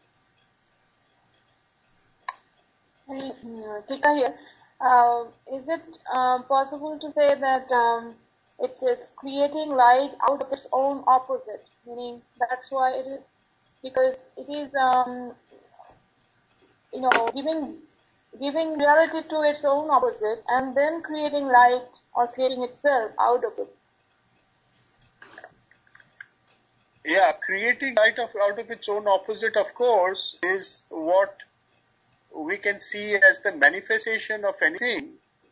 [SPEAKER 4] Tika here. Uh, is it uh, possible to say that um, it's it's creating light out of its own opposite? Meaning that's why it is, because it is um, you know giving giving reality to its own opposite and then creating light or creating itself out of it.
[SPEAKER 1] Yeah, creating light of, out of its own opposite, of course, is what we can see as the manifestation of anything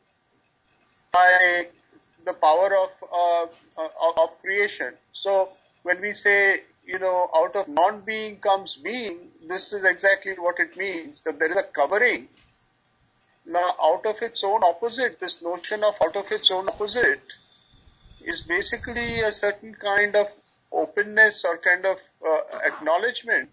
[SPEAKER 1] by the power of uh, uh, of creation. So when we say, you know, out of non-being comes being, this is exactly what it means, that there is a covering. Now, out of its own opposite, this notion of out of its own opposite is basically a certain kind of openness or kind of uh, acknowledgement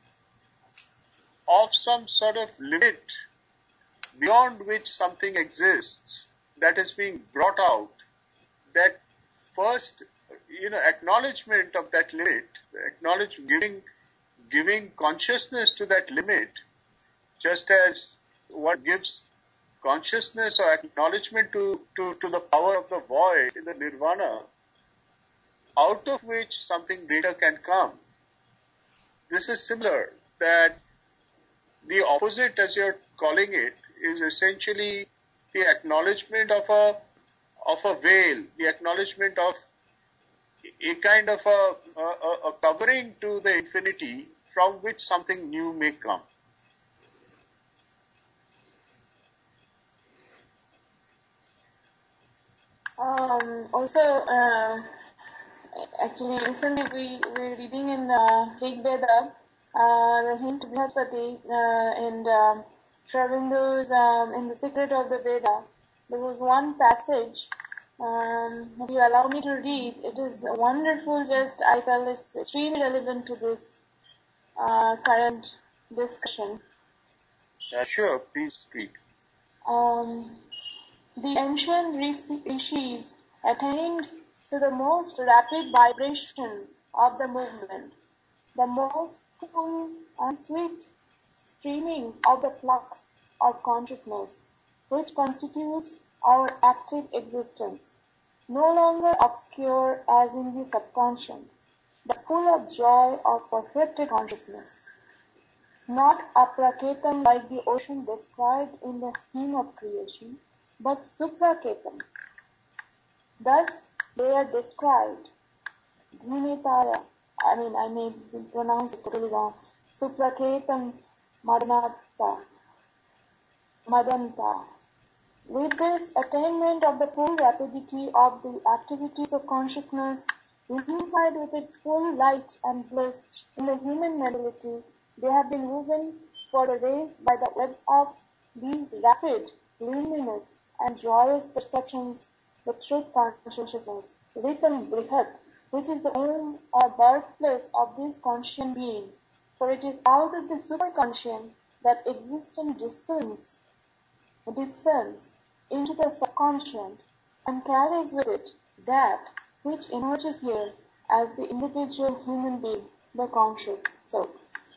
[SPEAKER 1] of some sort of limit beyond which something exists that is being brought out. That first, you know, acknowledgement of that limit, acknowledge, giving, giving consciousness to that limit, just as one gives consciousness or acknowledgement to, to, to the power of the void in the nirvana, out of which something greater can come. This is similar, that the opposite, as you're calling it, is essentially the acknowledgement of a of a veil, the acknowledgement of a kind of a, a, a covering to the infinity from which something new may come.
[SPEAKER 4] Um, also, uh, actually, recently we were reading in uh, Rig Veda, uh, the hint Brihaspati, uh, and uh, Sri Aurobindo's um, in the Secret of the Veda. There was one passage. Um, if you allow me to read, it is wonderful. Just I felt it's extremely relevant to this uh, current discussion.
[SPEAKER 1] Uh, sure, please speak.
[SPEAKER 4] Um, the ancient rishis attained to the most rapid vibration of the movement, the most full and sweet streaming of the flux of consciousness, which constitutes our active existence, no longer obscure as in the subconscious, but full of joy of perfected consciousness. Not apraketam like the ocean described in the hymn of creation, but supraketam. Thus they are described. Dhinitaya, I mean I may pronounce it totally wrong. Supraketam Madanata. Madanta. With this attainment of the full rapidity of the activities of consciousness, unified with its full light and bliss in the human mentality, they have been woven for the race by the web of these rapid, luminous, and joyous perceptions, the truth consciousness, Ritam Brihat, which is the home or birthplace of this conscient being. For it is out of the superconscient that existence discerns, discerns into the subconscient and carries with it that which emerges here as the individual human being, the conscious self.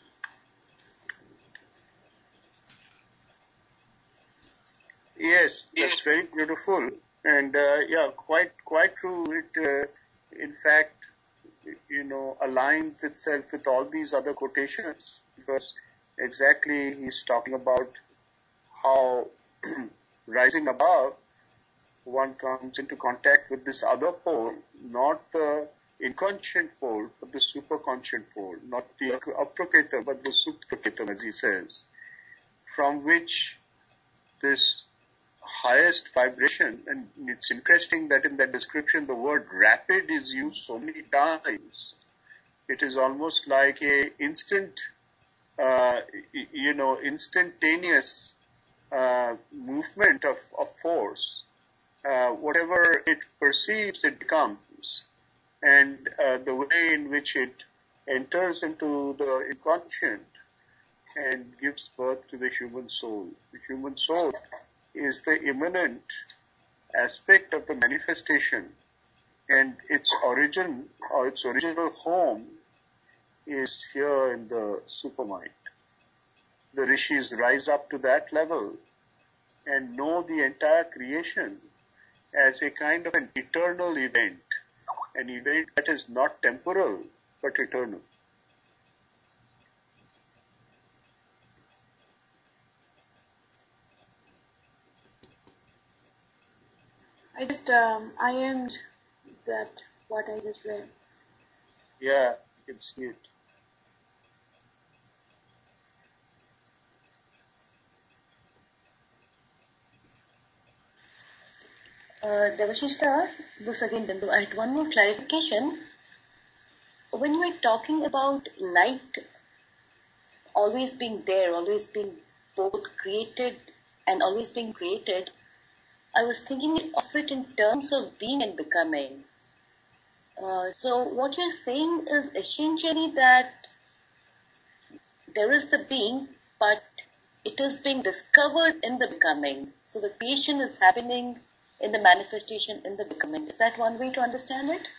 [SPEAKER 1] Yes, that's very beautiful, and uh, yeah, quite quite true. It, uh, in fact, you know, aligns itself with all these other quotations, because exactly he's talking about how rising above, one comes into contact with this other pole, not the inconscient pole, but the superconscient pole, not the aprakrita, but the suprakrita, as he says, from which this highest vibration, and it's interesting that in that description the word rapid is used so many times. It is almost like a instant, uh, you know, instantaneous uh, movement of, of force. Uh, whatever it perceives, it becomes. And uh, the way in which it enters into the inconscient and gives birth to the human soul. The human soul is the immanent aspect of the manifestation, and its origin or its original home is here in the supermind. The rishis rise up to that level and know the entire creation as a kind of an eternal event, an event that is not temporal but eternal.
[SPEAKER 4] I just um, ironed that what I just read.
[SPEAKER 1] Yeah, you can see it.
[SPEAKER 3] Uh, Devashishta, this again, Bindu, I had one more clarification. When you were talking about light always being there, always being both created and always being created, I was thinking of it in terms of being and becoming. Uh, so what you're saying is essentially that there is the being, but it is being discovered in the becoming. So the creation is happening in the manifestation, in the becoming. Is that one way to understand it?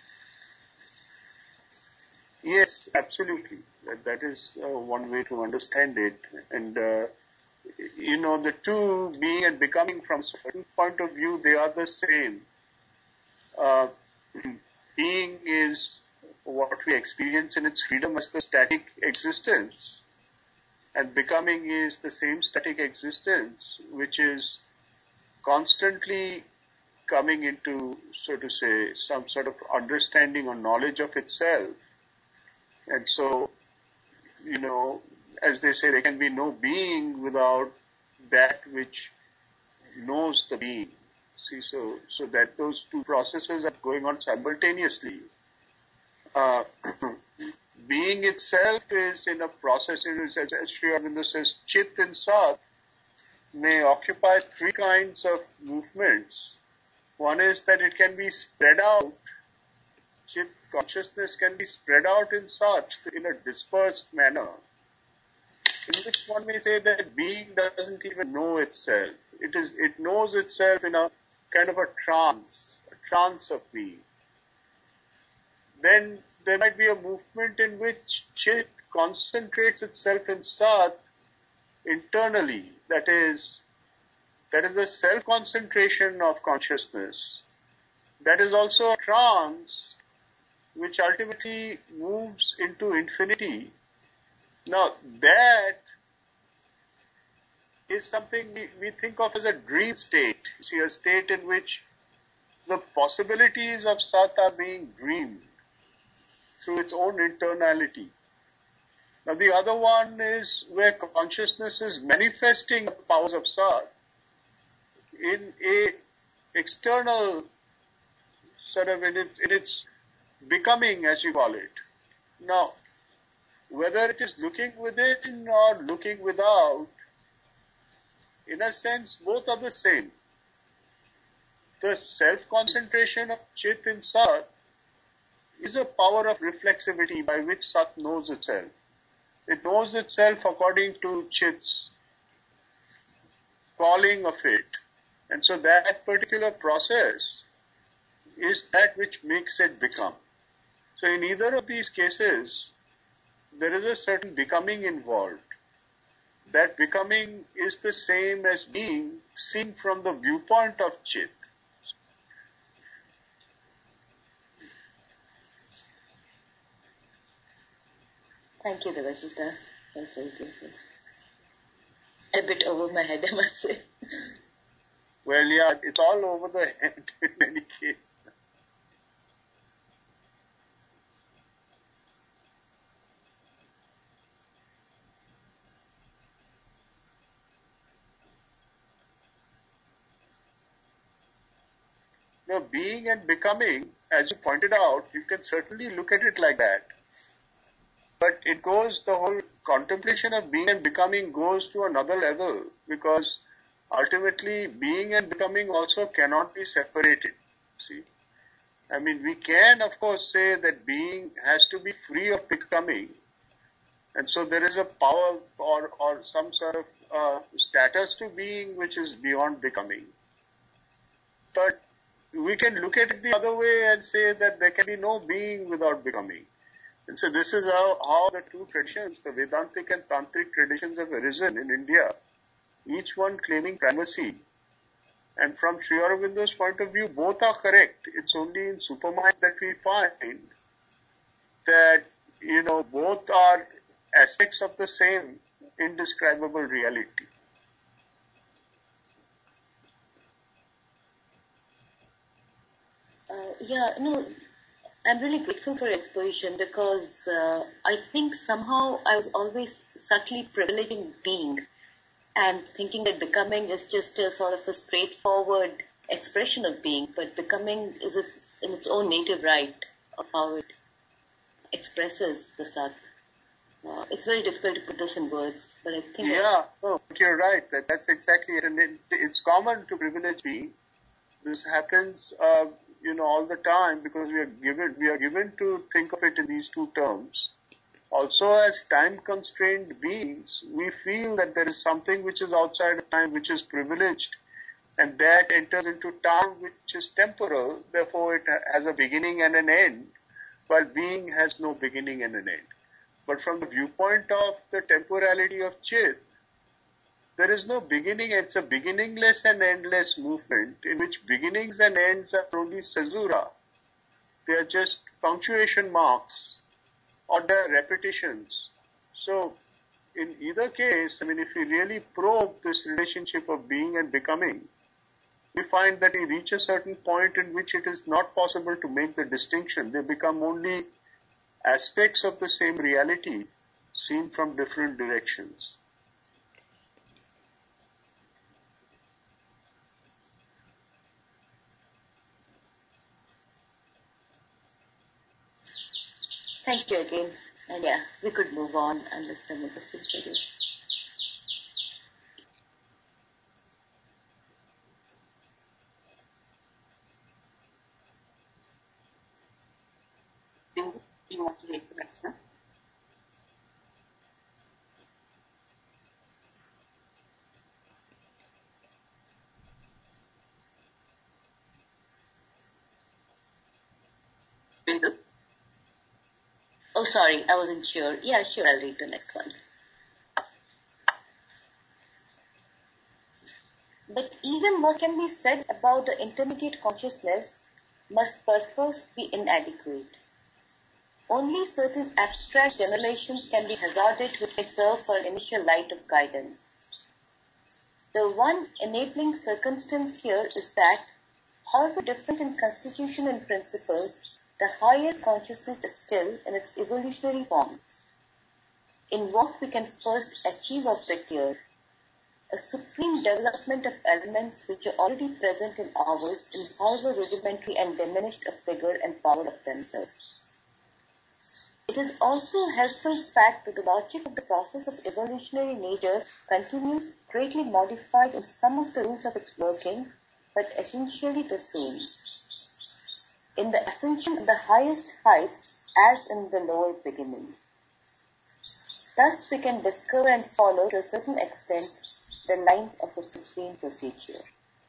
[SPEAKER 1] Yes, absolutely. That, that is uh, one way to understand it. And, uh, you know, the two, being and becoming, from a certain point of view, they are the same. Uh, being is what we experience in its freedom as the static existence. And becoming is the same static existence, which is constantly coming into, so to say, some sort of understanding or knowledge of itself. And so, you know, as they say, there can be no being without that which knows the being. See, so, so that those two processes are going on simultaneously. Uh, being itself is in a process, as, as Sri Aurobindo says, Chit and Sat may occupy three kinds of movements. One is that it can be spread out. Chit consciousness can be spread out in Sat in a dispersed manner, in which one may say that being doesn't even know itself. It is, it knows itself in a kind of a trance, a trance of being. Then there might be a movement in which Chit concentrates itself in Sat internally. That is, that is the self-concentration of consciousness. That is also a trance which ultimately moves into infinity. Now that is something we, we think of as a dream state. You see, a state in which the possibilities of Sat are being dreamed through its own internality. Now the other one is where consciousness is manifesting the powers of Sat in a external sort of in, it, in its becoming, as you call it. Now, whether it is looking within or looking without, in a sense, both are the same. The self-concentration of Chit in Sat is a power of reflexivity by which Sat knows itself. It knows itself according to Chit's calling of it. And so that particular process is that which makes it become. So in either of these cases, there is a certain becoming involved. That becoming is the same as being seen from the viewpoint of Chit.
[SPEAKER 3] Thank you, Devashita. That was very beautiful. A bit over my head, I must say.
[SPEAKER 1] Well, yeah, it's all over the head in many cases. Now, being and becoming, as you pointed out, you can certainly look at it like that. But it goes, the whole contemplation of being and becoming goes to another level, because ultimately being and becoming also cannot be separated. See? I mean, we can, of course, say that being has to be free of becoming. And so there is a power or, or some sort of uh, status to being which is beyond becoming. But we can look at it the other way and say that there can be no being without becoming. And so this is how, how the two traditions, the Vedantic and Tantric traditions, have arisen in India, each one claiming primacy. And from Sri Aurobindo's point of view, both are correct. It's only in Supermind that we find that, you know, both are aspects of the same indescribable reality.
[SPEAKER 3] Uh, yeah, no, I'm really grateful for your exposition, because uh, I think somehow I was always subtly privileging being and thinking that becoming is just a sort of a straightforward expression of being, but becoming is its, in its own native right of how it expresses the Sat. Uh, it's very difficult to put this in words, but I think...
[SPEAKER 1] Yeah, no, but you're right. That, that's exactly it. And it, it's common to privilege being. This happens, uh, you know, all the time, because we are given, we are given to think of it in these two terms. Also, as time-constrained beings, we feel that there is something which is outside of time, which is privileged, and that enters into time which is temporal. Therefore, it has a beginning and an end, while being has no beginning and an end. But from the viewpoint of the temporality of Chit, there is no beginning. It's a beginningless and endless movement in which beginnings and ends are only caesura. They are just punctuation marks or they are repetitions. So in either case, I mean, if we really probe this relationship of being and becoming, we find that we reach a certain point in which it is not possible to make the distinction. They become only aspects of the same reality seen from different directions.
[SPEAKER 3] Thank you again. And yeah, we could move on unless there are more questions for this.
[SPEAKER 5] Do you want to take the next one? Bindu?
[SPEAKER 3] Oh, sorry, I wasn't sure. Yeah, sure, I'll read the next one. But even what can be said about the intermediate consciousness must perforce be inadequate. Only certain abstract generalizations can be hazarded which may serve for an initial light of guidance. The one enabling circumstance here is that, however different in constitution and principle, the higher consciousness is still in its evolutionary form. In what we can first achieve of it here, a supreme development of elements which are already present in ours in however rudimentary and diminished a figure and power of themselves. It is also a helpful fact that the logic of the process of evolutionary nature continues greatly modified in some of the rules of its working, but essentially the same. In the ascension of the highest heights as in the lower beginnings. Thus we can discover and follow to a certain extent the lines of a supreme procedure.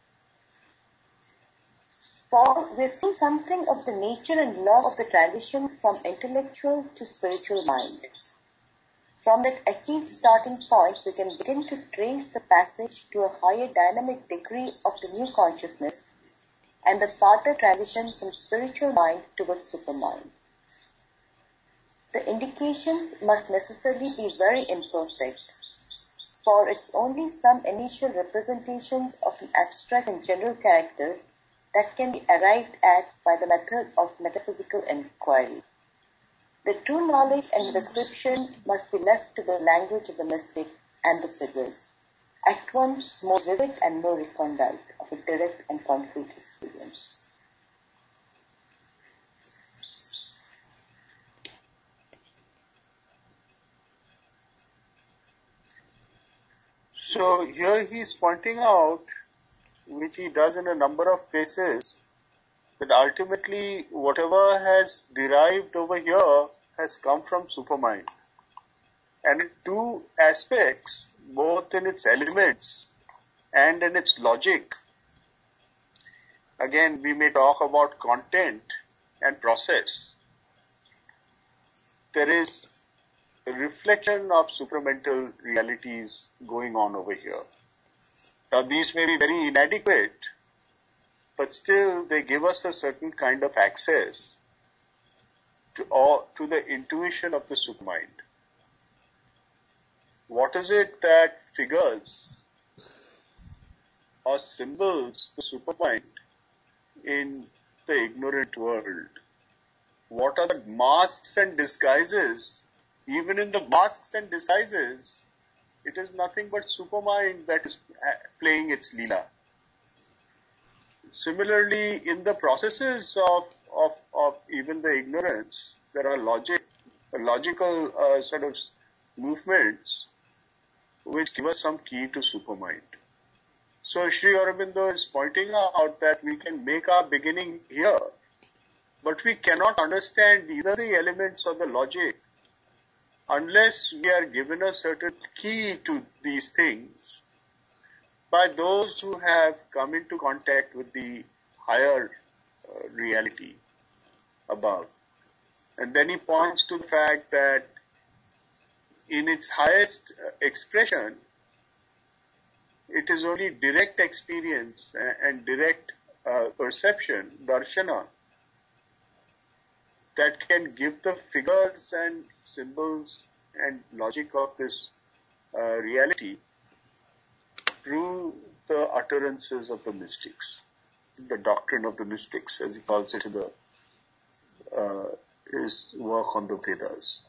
[SPEAKER 3] For we have seen something of the nature and law of the transition from intellectual to spiritual mind. From that achieved starting point, we can begin to trace the passage to a higher dynamic degree of the new consciousness and the farther transition from spiritual mind towards supermind. The indications must necessarily be very imperfect, for it's only some initial representations of an abstract and general character that can be arrived at by the method of metaphysical inquiry. The true knowledge and description must be left to the language of the mystic and the figures, at once more vivid and more recondite of a direct and concrete experience.
[SPEAKER 1] So here he is pointing out, which he does in a number of places, that ultimately whatever has derived over here has come from Supermind. And in two aspects, both in its elements and in its logic. Again, we may talk about content and process. There is a reflection of supramental realities going on over here. Now these may be very inadequate, but still they give us a certain kind of access to, or, to the intuition of the supermind. What is it that figures or symbols the supermind in the ignorant world? What are the masks and disguises? Even in the masks and disguises, it is nothing but supermind that is playing its leela. Similarly, in the processes of, of, of even the ignorance, there are logic, logical uh, sort of movements which give us some key to supermind. So Sri Aurobindo is pointing out that we can make our beginning here, but we cannot understand either the elements or the logic unless we are given a certain key to these things by those who have come into contact with the higher uh, reality above. And then he points to the fact that in its highest uh, expression, it is only direct experience and direct uh, perception, darshana, that can give the figures and symbols and logic of this uh, reality through the utterances of the mystics, the doctrine of the mystics, as he calls it in the, uh, his work on the Vedas.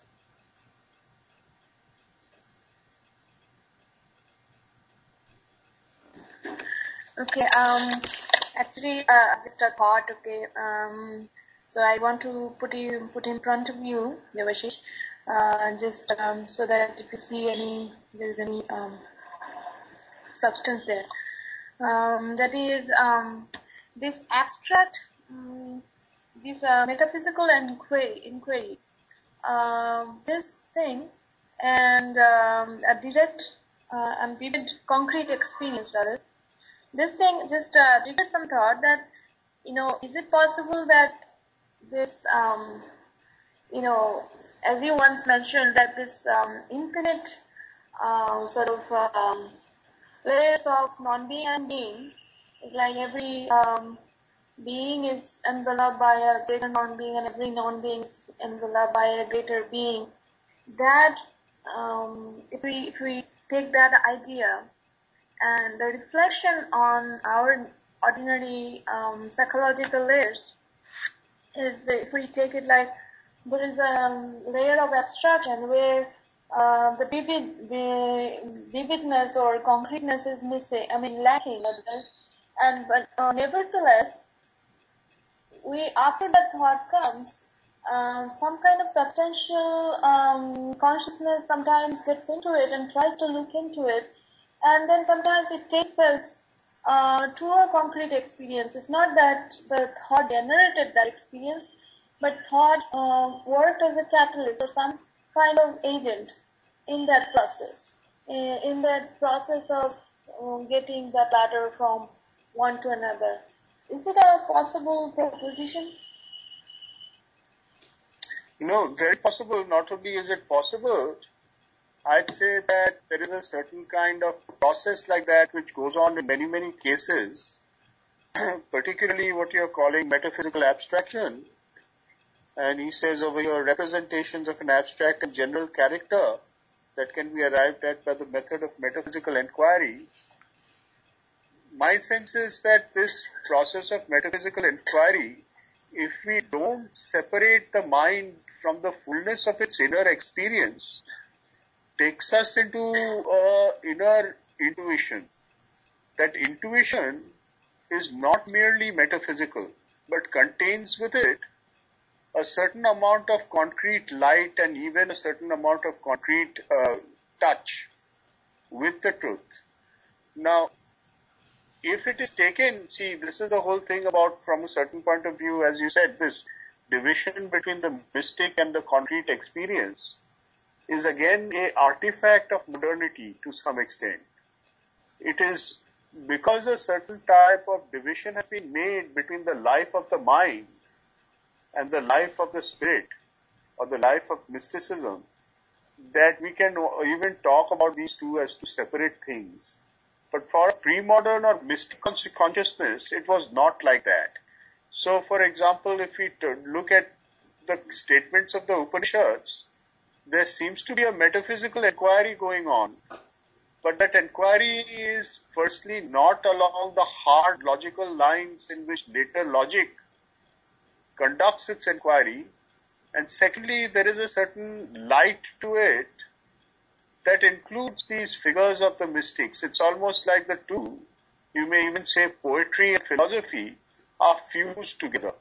[SPEAKER 4] Okay, um, actually, uh, just a thought, okay, um, so I want to put you, put in front of you, Devashish, uh, just, um, so that if you see any, there is any, um, substance there. Um, that is, um, this abstract, um, this, uh, metaphysical inquiry, inquiry, um, this thing, and, um, a direct, uh, and vivid, concrete experience, rather, this thing just uh, triggered some thought that, you know, is it possible that this, um, you know, as you once mentioned, that this um, infinite uh, sort of um, layers of non-being and being, is like every um, being is enveloped by a greater non-being and every non-being is enveloped by a greater being. That, um, if we if we take that idea, and the reflection on our ordinary um, psychological layers is that if we take it like there is a layer of abstraction where uh, the vivid, the vividness or concreteness is missing, I mean lacking, and but uh, nevertheless, we after that thought comes um, some kind of substantial um, consciousness sometimes gets into it and tries to look into it. And then sometimes it takes us uh, to a concrete experience. It's not that the thought generated that experience, but thought uh, worked as a catalyst or some kind of agent in that process, in that process of uh, getting that ladder from one to another. Is it a possible proposition?
[SPEAKER 1] No, very possible. Not only is it possible, I'd say that there is a certain kind of process like that which goes on in many, many cases, particularly what you're calling metaphysical abstraction. And he says over here, representations of an abstract and general character that can be arrived at by the method of metaphysical inquiry. My sense is that this process of metaphysical inquiry, if we don't separate the mind from the fullness of its inner experience, takes us into uh, inner intuition. That intuition is not merely metaphysical, but contains with it a certain amount of concrete light and even a certain amount of concrete uh, touch with the truth. Now, if it is taken, see, this is the whole thing about, from a certain point of view, as you said, this division between the mystic and the concrete experience is again a artifact of modernity to some extent. It is because a certain type of division has been made between the life of the mind and the life of the spirit, or the life of mysticism, that we can even talk about these two as two separate things. But for pre-modern or mystic consciousness, it was not like that. So, for example, if we look at the statements of the Upanishads, there seems to be a metaphysical inquiry going on. But that inquiry is firstly not along the hard logical lines in which later logic conducts its inquiry, and secondly, there is a certain light to it that includes these figures of the mystics. It's almost like the two, you may even say poetry and philosophy, are fused together.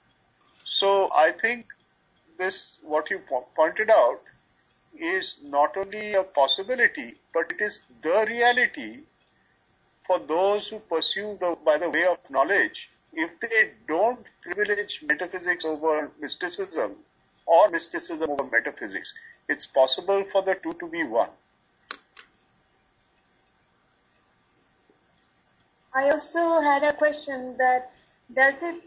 [SPEAKER 1] So I think this, what you po- pointed out, is not only a possibility, but it is the reality for those who pursue the, by the way of knowledge. If they don't privilege metaphysics over mysticism or mysticism over metaphysics, it's possible for the two to be one.
[SPEAKER 4] I also had a question that does it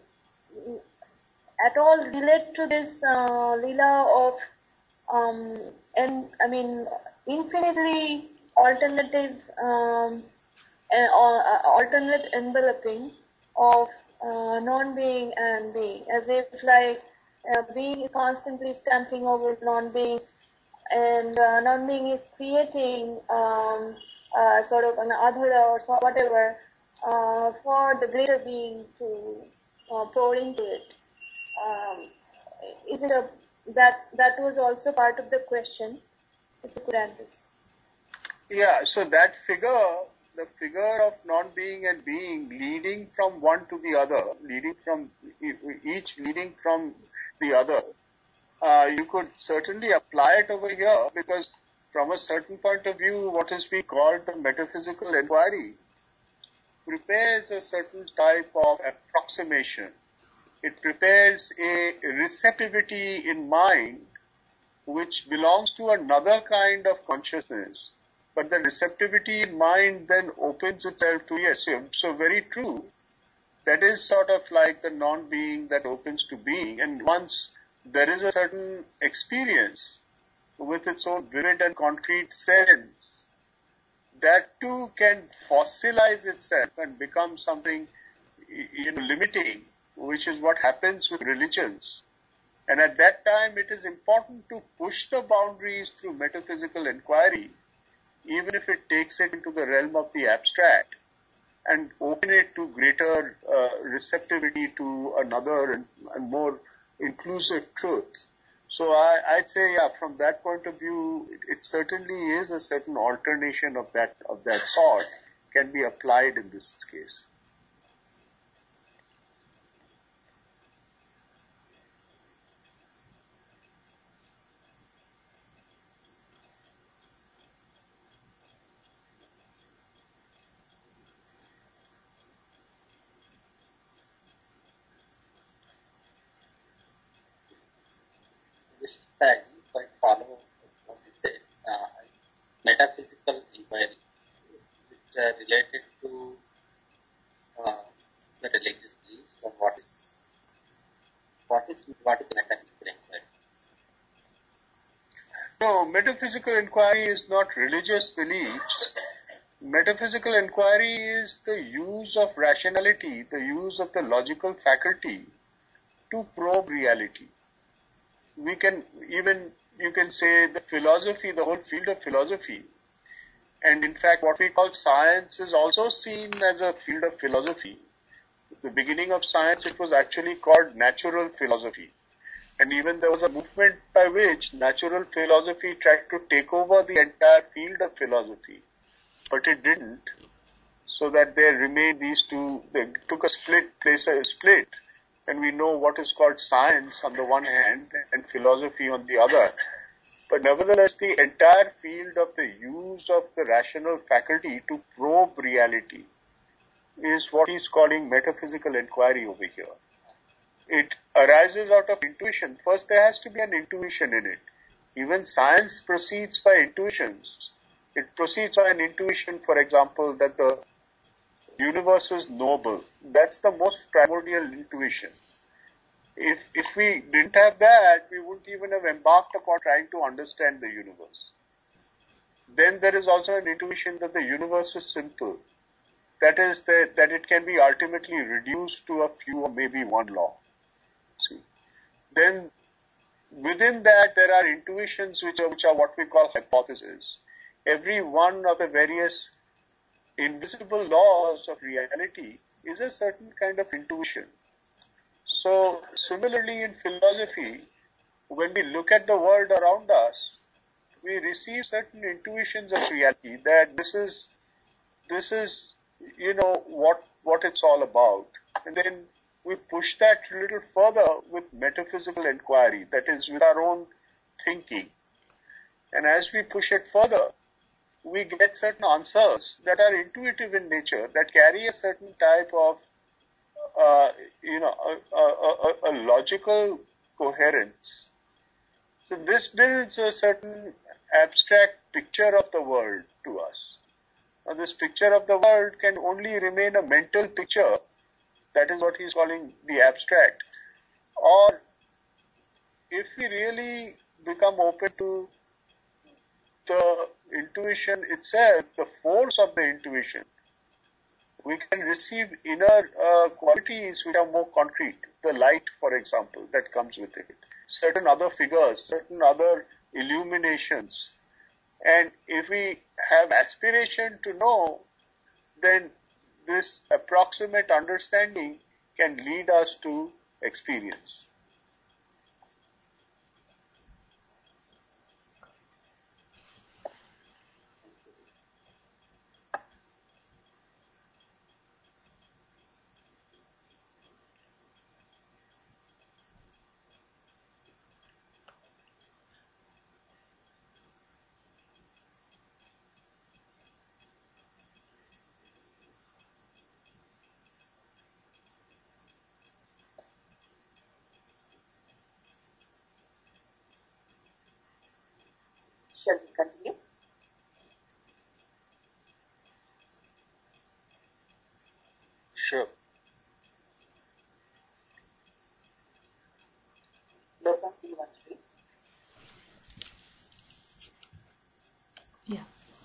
[SPEAKER 4] at all relate to this uh, lila of um, and I mean infinitely alternative um, uh, alternate enveloping of uh, non-being and being, as if like uh, being is constantly stamping over non-being, and uh, non-being is creating um, uh, sort of an adhara or so, whatever uh, for the greater being to uh, pour into it. Um, is it a, that that was also part of the question? If you could answer.
[SPEAKER 1] Yeah, so that figure, the figure of non-being and being leading from one to the other, leading from each leading from the other, uh, you could certainly apply it over here, because from a certain point of view, what is being called the metaphysical inquiry prepares a certain type of approximation. It prepares a receptivity in mind which belongs to another kind of consciousness. But the receptivity in mind then opens itself to, yes, so, so very true. That is sort of like the non-being that opens to being. And once there is a certain experience with its own vivid and concrete sense, that too can fossilize itself and become something, you know, limiting, which is what happens with religions. And at that time, it is important to push the boundaries through metaphysical inquiry, even if it takes it into the realm of the abstract, and open it to greater uh, receptivity to another and, and more inclusive truth. So I, I'd say, yeah, from that point of view, it, it certainly is a certain alternation of that of that sort can be applied in this case.
[SPEAKER 5] Just uh, if I follow what you said, uh, metaphysical inquiry, is it uh, related to uh, the religious beliefs, or what is what is what is metaphysical inquiry?
[SPEAKER 1] No, metaphysical inquiry is not religious beliefs. Metaphysical inquiry is the use of rationality, the use of the logical faculty to probe reality. we can even, you can say the philosophy, the whole field of philosophy, and in fact what we call science is also seen as a field of philosophy. At the beginning of science, it was actually called natural philosophy. And even there was a movement by which natural philosophy tried to take over the entire field of philosophy. But it didn't. So that there remained these two, they took a split, place a split. And we know what is called science on the one hand and philosophy on the other. But nevertheless, the entire field of the use of the rational faculty to probe reality is what he's calling metaphysical inquiry over here. It arises out of intuition. First, there has to be an intuition in it. Even science proceeds by intuitions. It proceeds by an intuition, for example, that the universe is knowable. That's the most primordial intuition. If, if we didn't have that, we wouldn't even have embarked upon trying to understand the universe. Then there is also an intuition that the universe is simple. That is, that, that it can be ultimately reduced to a few or maybe one law. See. Then, within that, there are intuitions which are, which are what we call hypotheses. Every one of the various invisible laws of reality is a certain kind of intuition. So, similarly in philosophy, when we look at the world around us, we receive certain intuitions of reality that this is, this is, you know, what, what it's all about. And then we push that a little further with metaphysical inquiry, that is with our own thinking. And as we push it further, we get certain answers that are intuitive in nature, that carry a certain type of, uh, you know, a, a, a, a logical coherence. So this builds a certain abstract picture of the world to us. Now this picture of the world can only remain a mental picture. That is what he's calling the abstract. Or if we really become open to the intuition itself, the force of the intuition, we can receive inner uh, qualities which are more concrete. The light, for example, that comes with it. Certain other figures, certain other illuminations. And if we have aspiration to know, then this approximate understanding can lead us to experience.
[SPEAKER 3] Shall we continue?
[SPEAKER 5] Sure.
[SPEAKER 3] Loka, you want to read?
[SPEAKER 6] Yeah.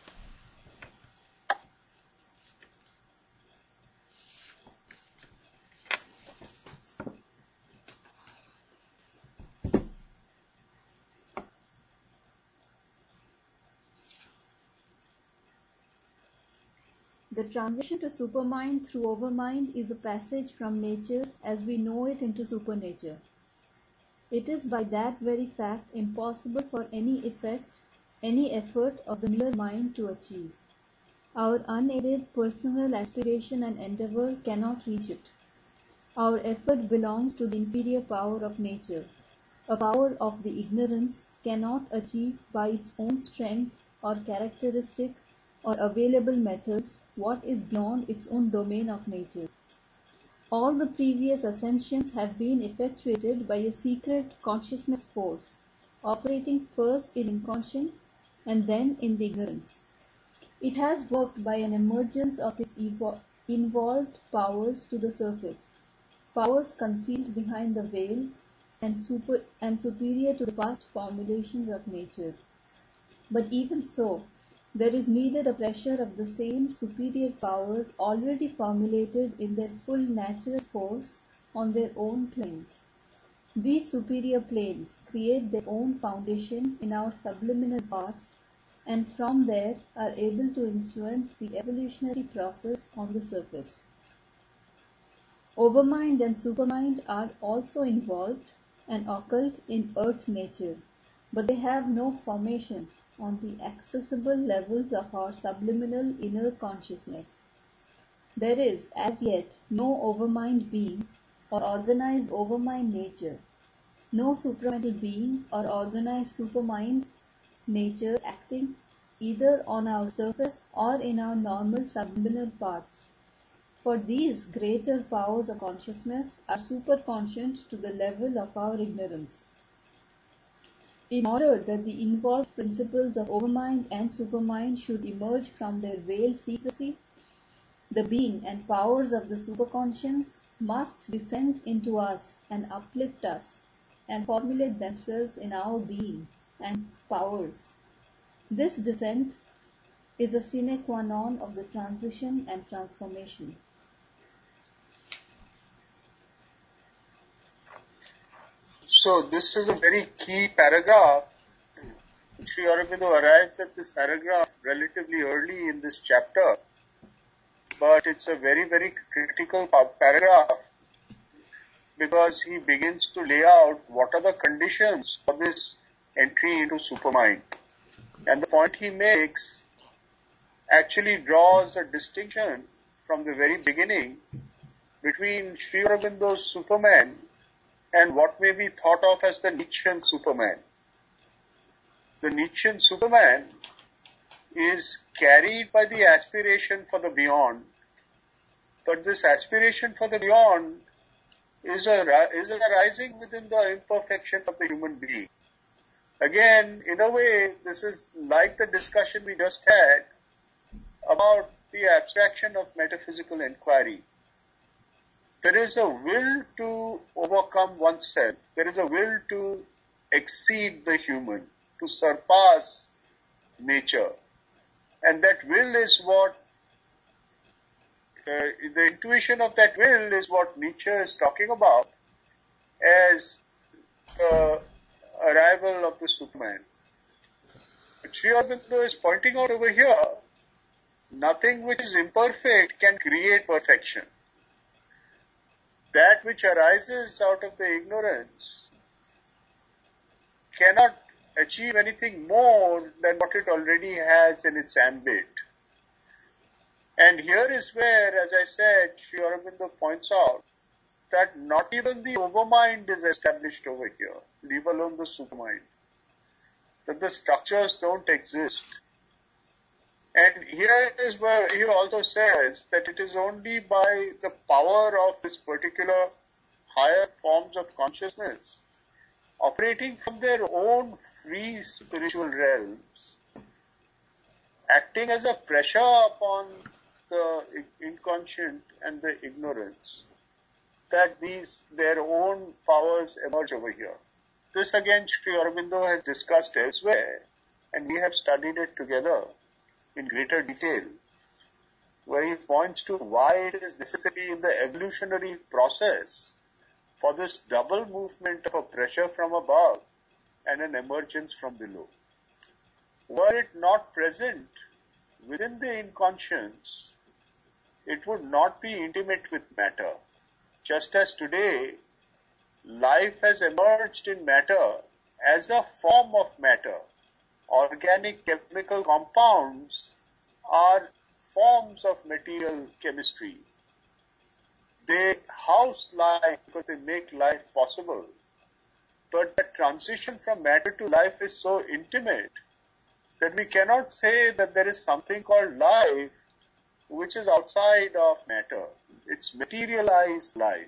[SPEAKER 6] The transition to supermind through overmind is a passage from nature as we know it into supernature. It is by that very fact impossible for any effect, any effort of the mere mind to achieve. Our unaided personal aspiration and endeavor cannot reach it. Our effort belongs to the inferior power of nature, a power of the ignorance cannot achieve by its own strength or characteristic or available methods what is beyond its own domain of nature. All the previous ascensions have been effectuated by a secret consciousness force, operating first in inconscience and then in the ignorance. It has worked by an emergence of its evo- involved powers to the surface, powers concealed behind the veil and, super- and superior to the past formulations of nature. But even so, there is needed a pressure of the same superior powers already formulated in their full natural force on their own planes. These superior planes create their own foundation in our subliminal parts and from there are able to influence the evolutionary process on the surface. Overmind and supermind are also involved and occult in earth nature, but they have no formations on the accessible levels of our subliminal inner consciousness. There is, as yet, no overmind being or organized overmind nature, no supramental being or organized supermind nature acting either on our surface or in our normal subliminal parts. For these greater powers of consciousness are superconscient to the level of our ignorance. In order that the involved principles of overmind and supermind should emerge from their veiled secrecy, the being and powers of the superconscience must descend into us and uplift us and formulate themselves in our being and powers. This descent is a sine qua non of the transition and transformation.
[SPEAKER 1] So this is a very key paragraph. Sri Aurobindo arrives at this paragraph relatively early in this chapter, but it's a very, very critical paragraph because he begins to lay out what are the conditions for this entry into supermind. And the point he makes actually draws a distinction from the very beginning between Sri Aurobindo's Superman and what may be thought of as the Nietzschean Superman. The Nietzschean Superman is carried by the aspiration for the beyond, but this aspiration for the beyond is, a, is arising within the imperfection of the human being. Again, in a way, this is like the discussion we just had about the abstraction of metaphysical inquiry. There is a will to overcome oneself. There is a will to exceed the human, to surpass nature. And that will is what, uh, the intuition of that will is what Nietzsche is talking about as the arrival of the Superman. But Sri Aurobindo is pointing out over here, nothing which is imperfect can create perfection. That which arises out of the ignorance cannot achieve anything more than what it already has in its ambit. And here is where, as I said, Sri Aurobindo points out that not even the overmind is established over here, leave alone the supermind. That the structures don't exist. And here is where he also says that it is only by the power of this particular higher forms of consciousness operating from their own free spiritual realms, acting as a pressure upon the inconscient and the ignorance, that these, their own powers emerge over here. This again Sri Aurobindo has discussed elsewhere, and we have studied it together in greater detail, where he points to why it is necessary in the evolutionary process for this double movement of a pressure from above and an emergence from below. Were it not present within the inconscience, it would not be intimate with matter. Just as today, life has emerged in matter as a form of matter. Organic chemical compounds are forms of material chemistry. They house life because they make life possible. But the transition from matter to life is so intimate that we cannot say that there is something called life which is outside of matter. It's materialized life.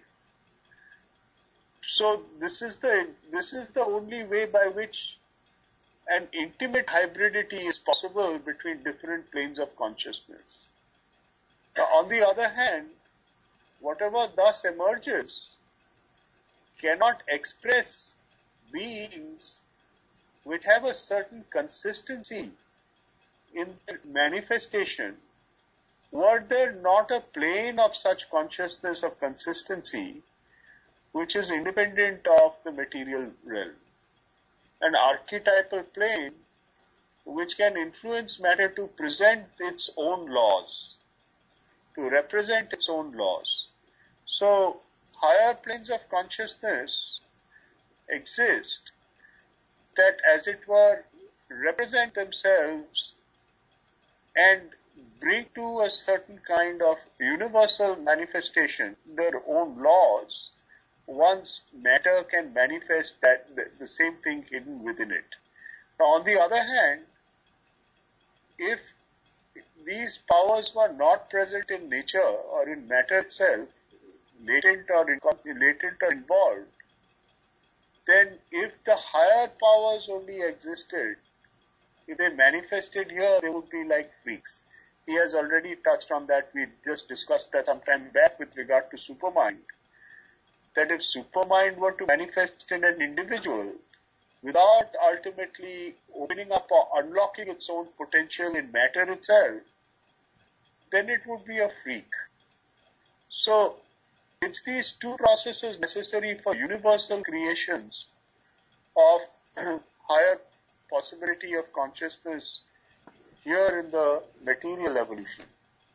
[SPEAKER 1] So this is the, this is the only way by which an intimate hybridity is possible between different planes of consciousness. Now, on the other hand, whatever thus emerges cannot express beings which have a certain consistency in their manifestation. Were there not a plane of such consciousness of consistency, which is independent of the material realm. An archetypal plane which can influence matter to present its own laws, to represent its own laws. So, higher planes of consciousness exist that, as it were, represent themselves and bring to a certain kind of universal manifestation their own laws once matter can manifest that the, the same thing hidden within it. Now, on the other hand, if these powers were not present in nature or in matter itself, latent or, in, latent or involved, then if the higher powers only existed, if they manifested here, they would be like freaks. He has already touched on that. We just discussed that some time back with regard to supermind. That if supermind were to manifest in an individual without ultimately opening up or unlocking its own potential in matter itself, then it would be a freak. So, it's these two processes necessary for universal creations of higher possibility of consciousness here in the material evolution.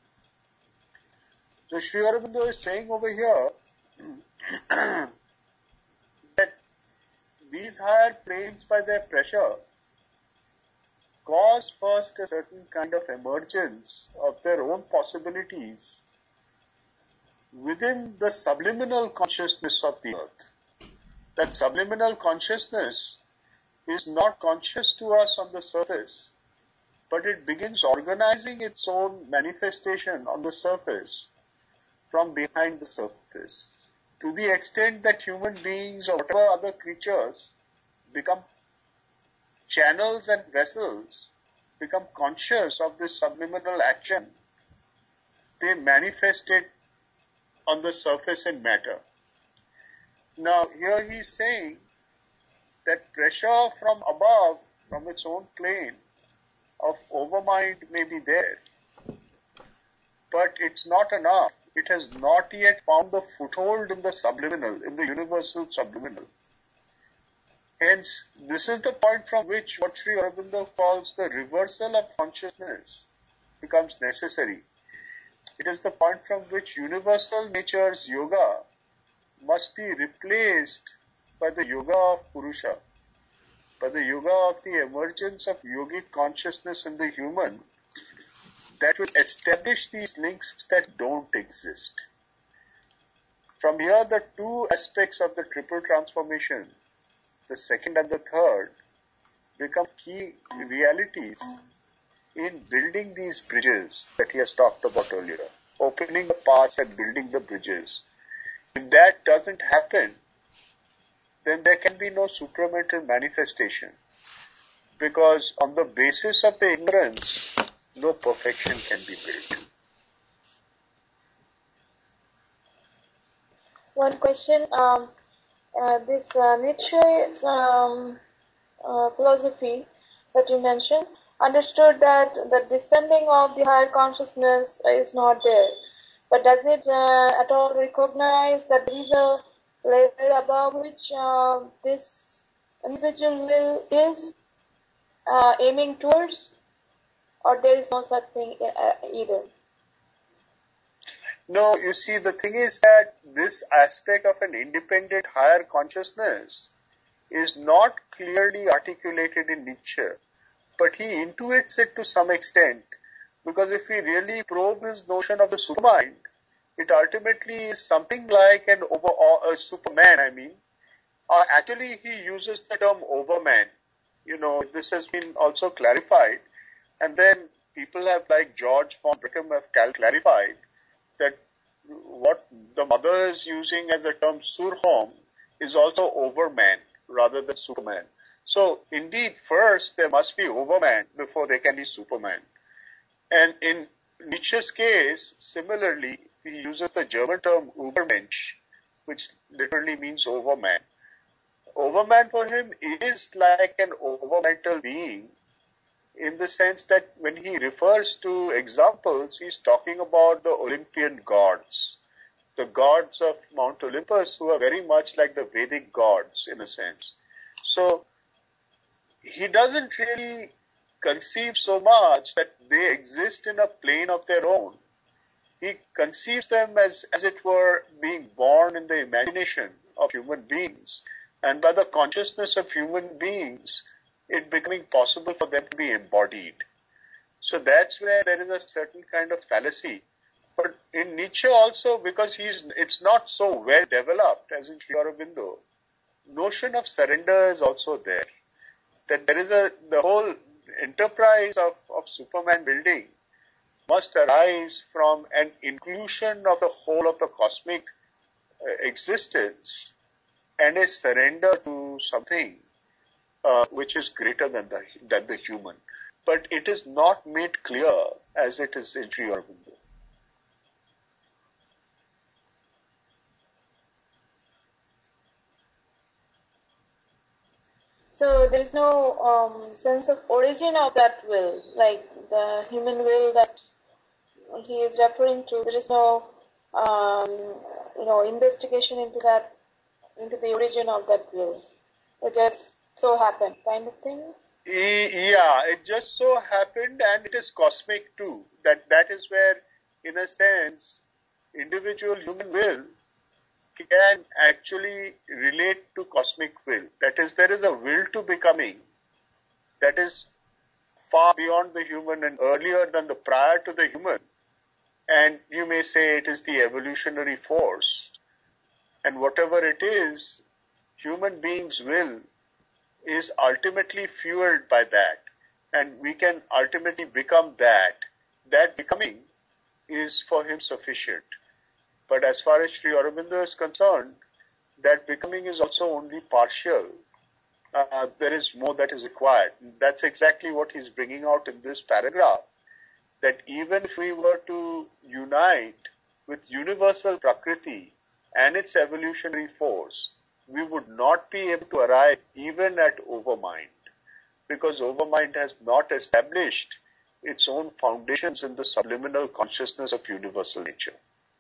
[SPEAKER 1] So Sri Aurobindo is saying over here that these higher planes, by their pressure, cause first a certain kind of emergence of their own possibilities within the subliminal consciousness of the earth. That subliminal consciousness is not conscious to us on the surface, but it begins organizing its own manifestation on the surface from behind the surface. To the extent that human beings or whatever other creatures become channels and vessels, become conscious of this subliminal action, they manifest it on the surface in matter. Now here he is saying that pressure from above, from its own plane of overmind may be there, but it's not enough. It has not yet found a foothold in the subliminal, in the universal subliminal. Hence, this is the point from which what Sri Aurobindo calls the reversal of consciousness becomes necessary. It is the point from which universal nature's yoga must be replaced by the yoga of Purusha, by the yoga of the emergence of yogic consciousness in the human that will establish these links that don't exist. From here, the two aspects of the triple transformation, the second and the third, become key realities in building these bridges that he has talked about earlier, opening the paths and building the bridges. If that doesn't happen, then there can be no supramental manifestation, because on the basis of the ignorance, no perfection can be built.
[SPEAKER 4] One question, um, uh, this uh, Nietzsche's um, uh, philosophy that you mentioned understood that the descending of the higher consciousness is not there. But does it uh, at all recognize that there is a level above which uh, this individual will is uh, aiming towards, or there is no such thing uh, either?
[SPEAKER 1] No, you see, the thing is that this aspect of an independent higher consciousness is not clearly articulated in Nietzsche, but he intuits it to some extent, because if we really probe his notion of the supermind, it ultimately is something like an over, or a superman, I mean. Uh, actually, he uses the term overman. You know, this has been also clarified. And then people have, like George von Brickham, have clarified that what the mother is using as the term surhom is also overman rather than superman. So indeed, first there must be overman before there can be superman. And in Nietzsche's case, similarly, he uses the German term Übermensch, which literally means overman. Overman for him is like an overmental being, in the sense that when he refers to examples, he's talking about the Olympian gods, the gods of Mount Olympus, who are very much like the Vedic gods in a sense. So he doesn't really conceive so much that they exist in a plane of their own. He conceives them as, as it were, being born in the imagination of human beings, and by the consciousness of human beings, it becoming possible for them to be embodied. So that's where there is a certain kind of fallacy. But in Nietzsche also, because he's, it's not so well developed as in Sri Aurobindo, notion of surrender is also there. That there is a, the whole enterprise of, of Superman building must arise from an inclusion of the whole of the cosmic uh, existence and a surrender to something uh, which is greater than the, than the human. But it is not made clear as it is in Sri Aurobindo.
[SPEAKER 4] So there is no um, sense of origin of that will, like the human will that he is referring to. There is no, um, you know, investigation into that, into the origin of that will. It just so happened, kind of thing.
[SPEAKER 1] Yeah, it just so happened, and it is cosmic too. That that is where, in a sense, individual human will can actually relate to cosmic will. That is, there is a will to becoming that is far beyond the human and earlier than the prior to the human. And you may say it is the evolutionary force. And whatever it is, human beings' will is ultimately fueled by that. And we can ultimately become that. That becoming is for him sufficient. But as far as Sri Aurobindo is concerned, that becoming is also only partial. Uh, there is more that is required. That's exactly what he's bringing out in this paragraph. That even if we were to unite with universal Prakriti and its evolutionary force, we would not be able to arrive even at overmind. Because overmind has not established its own foundations in the subliminal consciousness of universal nature.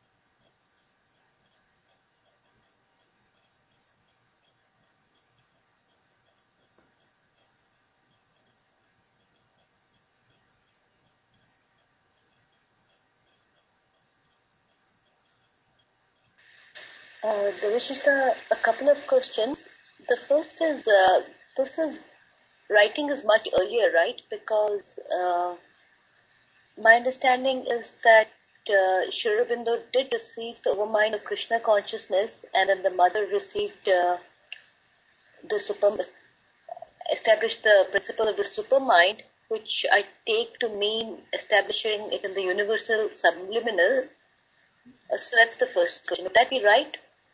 [SPEAKER 3] Uh, Devashrishta, a couple of questions. The first is, uh, this is, writing is much earlier, right? Because uh, my understanding is that uh, Sri Aurobindo did receive the overmind of Krishna consciousness, and then the mother received uh, the super, established the principle of the supermind, which I take to mean establishing it in the universal subliminal. Uh, so that's the first question. Would that be right?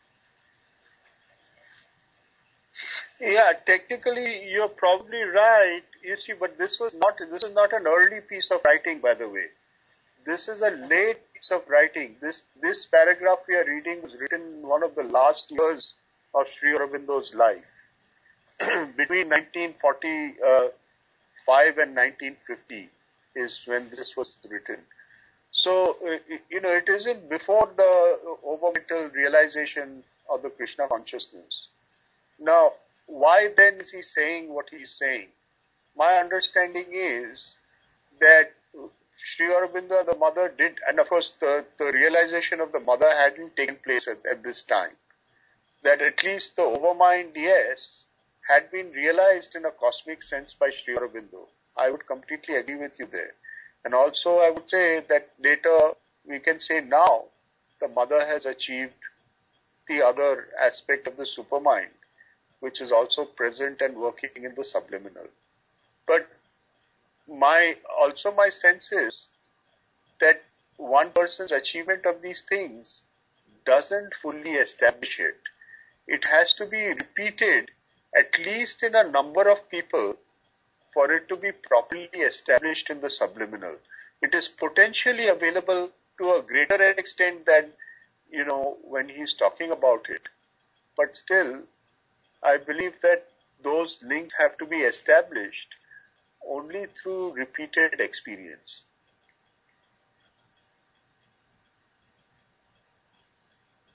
[SPEAKER 1] Yeah, technically you're probably right. You see, but this was not, this is not an early piece of writing, by the way. This is a late piece of writing. This, this paragraph we are reading was written in one of the last years of Sri Aurobindo's life. Between nineteen forty-five and nineteen fifty is when this was written. So, uh, you know, it isn't before the overmental realization of the Krishna consciousness. Now, why then is he saying what he is saying? My understanding is that Sri Aurobindo, the mother, did, and of course the, the realization of the mother hadn't taken place at, at this time. That at least the overmind, yes, had been realized in a cosmic sense by Sri Aurobindo. I would completely agree with you there. And also I would say that later, we can say now, the mother has achieved the other aspect of the supermind, which is also present and working in the subliminal. But my, also my sense is that one person's achievement of these things doesn't fully establish it. It has to be repeated at least in a number of people for it to be properly established in the subliminal. It is potentially available to a greater extent than, you know, when he's talking about it. But still, I believe that those links have to be established only through repeated experience.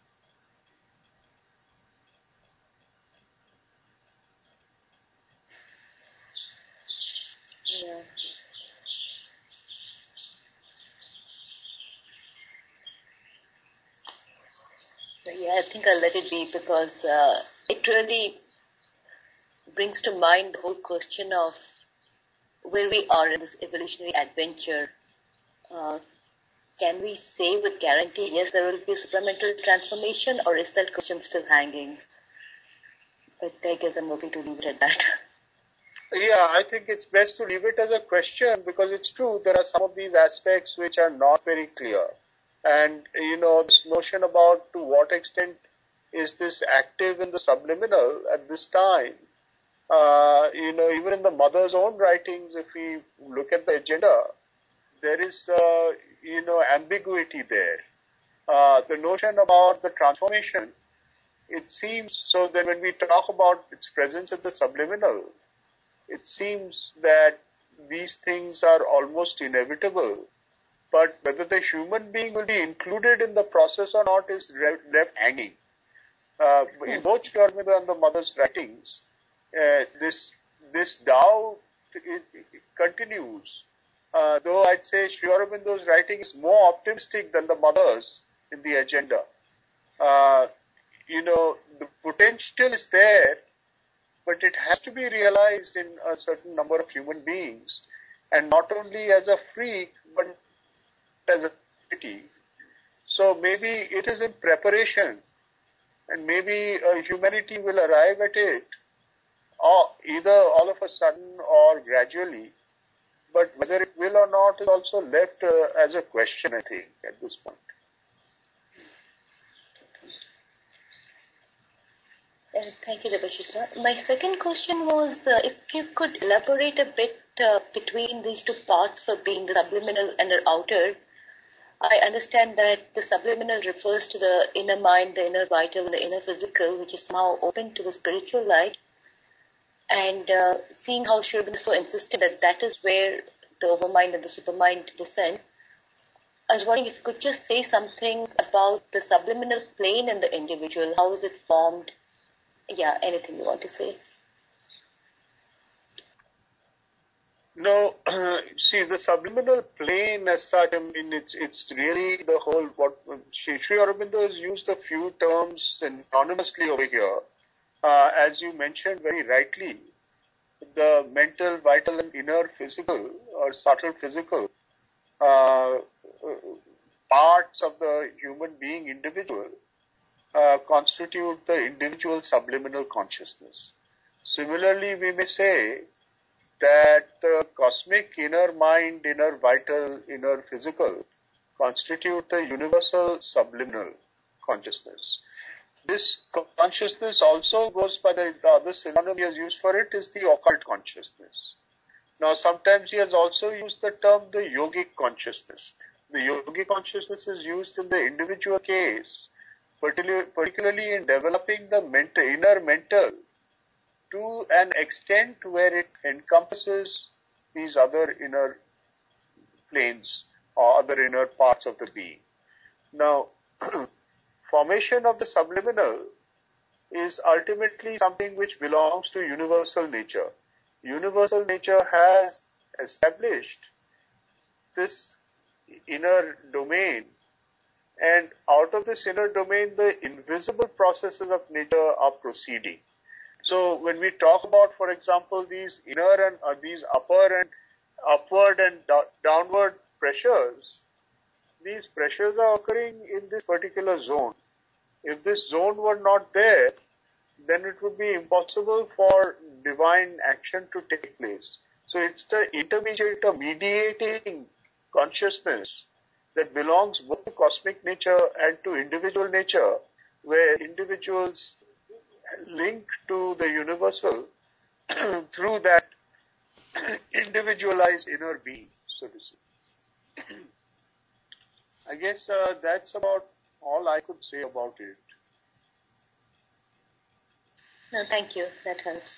[SPEAKER 3] I think I'll let it be because uh, it really brings to mind the whole question of where we are in this evolutionary adventure. Uh, can we say with guarantee, yes, there will be supramental transformation, or is that question still hanging? But I guess I'm okay to leave it at that.
[SPEAKER 1] Yeah, I think it's best to leave it as a question because it's true, there are some of these aspects which are not very clear. And, you know, this notion about to what extent is this active in the subliminal at this time, uh, you know, even in the mother's own writings, if we look at the agenda, there is, uh, you know, ambiguity there. Uh, the notion about the transformation, it seems, so that when we talk about its presence in the subliminal, it seems that these things are almost inevitable. But whether the human being will be included in the process or not is left hanging. Uh, in both Sri Aurobindo and the mother's writings, uh, this this doubt it, it continues. Uh, though I'd say Sri Aurobindo's writing is more optimistic than the mother's in the agenda. Uh, you know, the potential is there, but it has to be realized in a certain number of human beings, and not only as a freak, but as a entity. So maybe it is in preparation, and maybe uh, humanity will arrive at it, or either all of a sudden or gradually. But whether it will or not is also left uh, as a question, I think, at this point.
[SPEAKER 3] Uh, thank you, Debashis. My second question was uh, if you could elaborate a bit uh, between these two parts for being the subliminal and the outer. I understand that the subliminal refers to the inner mind, the inner vital, and the inner physical, which is somehow open to the spiritual light. And uh, seeing how Sri Aurobindo so insisted that that is where the overmind and the supermind descend, I was wondering if you could just say something about the subliminal plane in the individual. How is it formed? Yeah, anything you want to say?
[SPEAKER 1] No, see, the subliminal plane as such, I mean, it's, it's really the whole, what, Sri Aurobindo has used a few terms anonymously over here. Uh, as you mentioned very rightly, the mental, vital and inner physical or subtle physical uh, parts of the human being individual uh, constitute the individual subliminal consciousness. Similarly, we may say that the cosmic inner mind, inner vital, inner physical constitute the universal subliminal consciousness. This consciousness also goes by the, the other synonym he has used for it is the occult consciousness. Now sometimes he has also used the term the yogic consciousness. The yogic consciousness is used in the individual case, particularly, particularly in developing the mental, inner mental to an extent where it encompasses these other inner planes or other inner parts of the being. Now, formation of the subliminal is ultimately something which belongs to universal nature. Universal nature has established this inner domain, and out of this inner domain, the invisible processes of nature are proceeding. So when we talk about, for example, these inner and uh, these upper and upward and do- downward pressures, these pressures are occurring in this particular zone. If this zone were not there, then it would be impossible for divine action to take place. So it's the intermediate, the mediating consciousness that belongs both to cosmic nature and to individual nature, where individuals link to the universal through that individualized inner being, so to say. I guess uh, that's about all I could say about it.
[SPEAKER 3] No, thank you. That helps.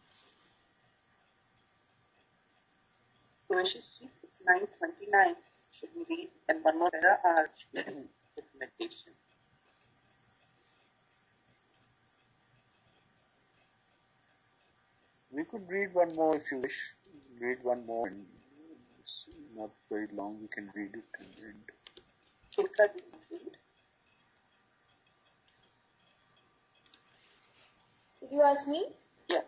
[SPEAKER 7] Devashish, it's nine twenty-nine.
[SPEAKER 5] Should we read and one more para or should we get meditation?
[SPEAKER 1] We could read one more if you wish. Read one more, and it's not very long. We can read it and end.
[SPEAKER 5] Shilpa, did you read?
[SPEAKER 4] Did you ask me?
[SPEAKER 5] Yeah.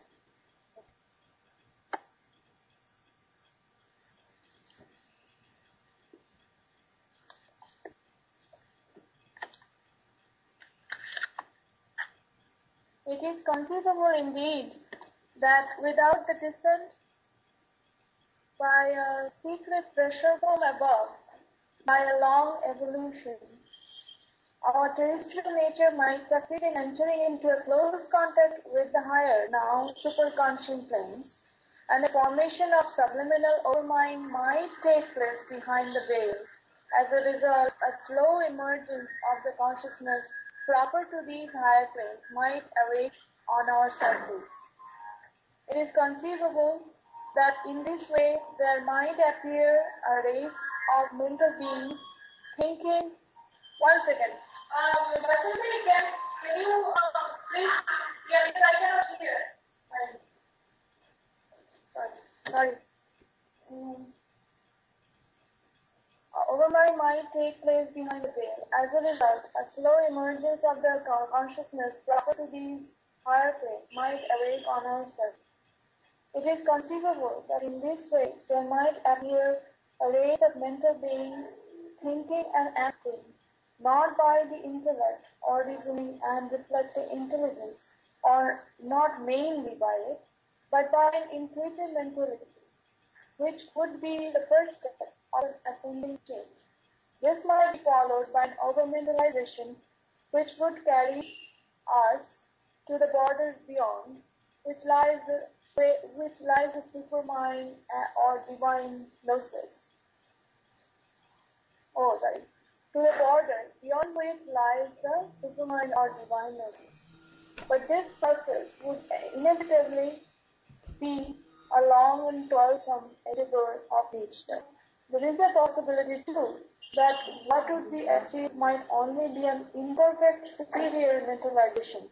[SPEAKER 4] It is conceivable indeed that without the descent by a secret pressure from above, by a long evolution, our terrestrial nature might succeed in entering into a close contact with the higher, now superconscious planes, and the formation of subliminal overmind might take place behind the veil. As a result, a slow emergence of the consciousness proper to these higher planes might awake on our surface. It is conceivable that in this way there might appear a race of mental beings thinking. One second. Um, Vasanthi, can, can you uh, please? Yeah, because I cannot hear. Sorry. Sorry. Um, Overmind might take place behind the veil. As a result, a slow emergence of the consciousness proper to these higher planes might awake on our surface. It is conceivable that in this way there might appear a race of mental beings thinking and acting not by the intellect or reasoning and reflecting intelligence, or not mainly by it, but by an intuitive mentality, which would be the first step of an ascending change. This might be followed by an over-mentalization, which would carry us to the borders beyond, which lies the which lies the supermind or divine gnosis. Oh, sorry. To the border beyond which lies the supermind or divine gnosis. But this process would inevitably be a long and toilsome endeavor of nature. There is a possibility too that what would be achieved might only be an imperfect superior mentalization.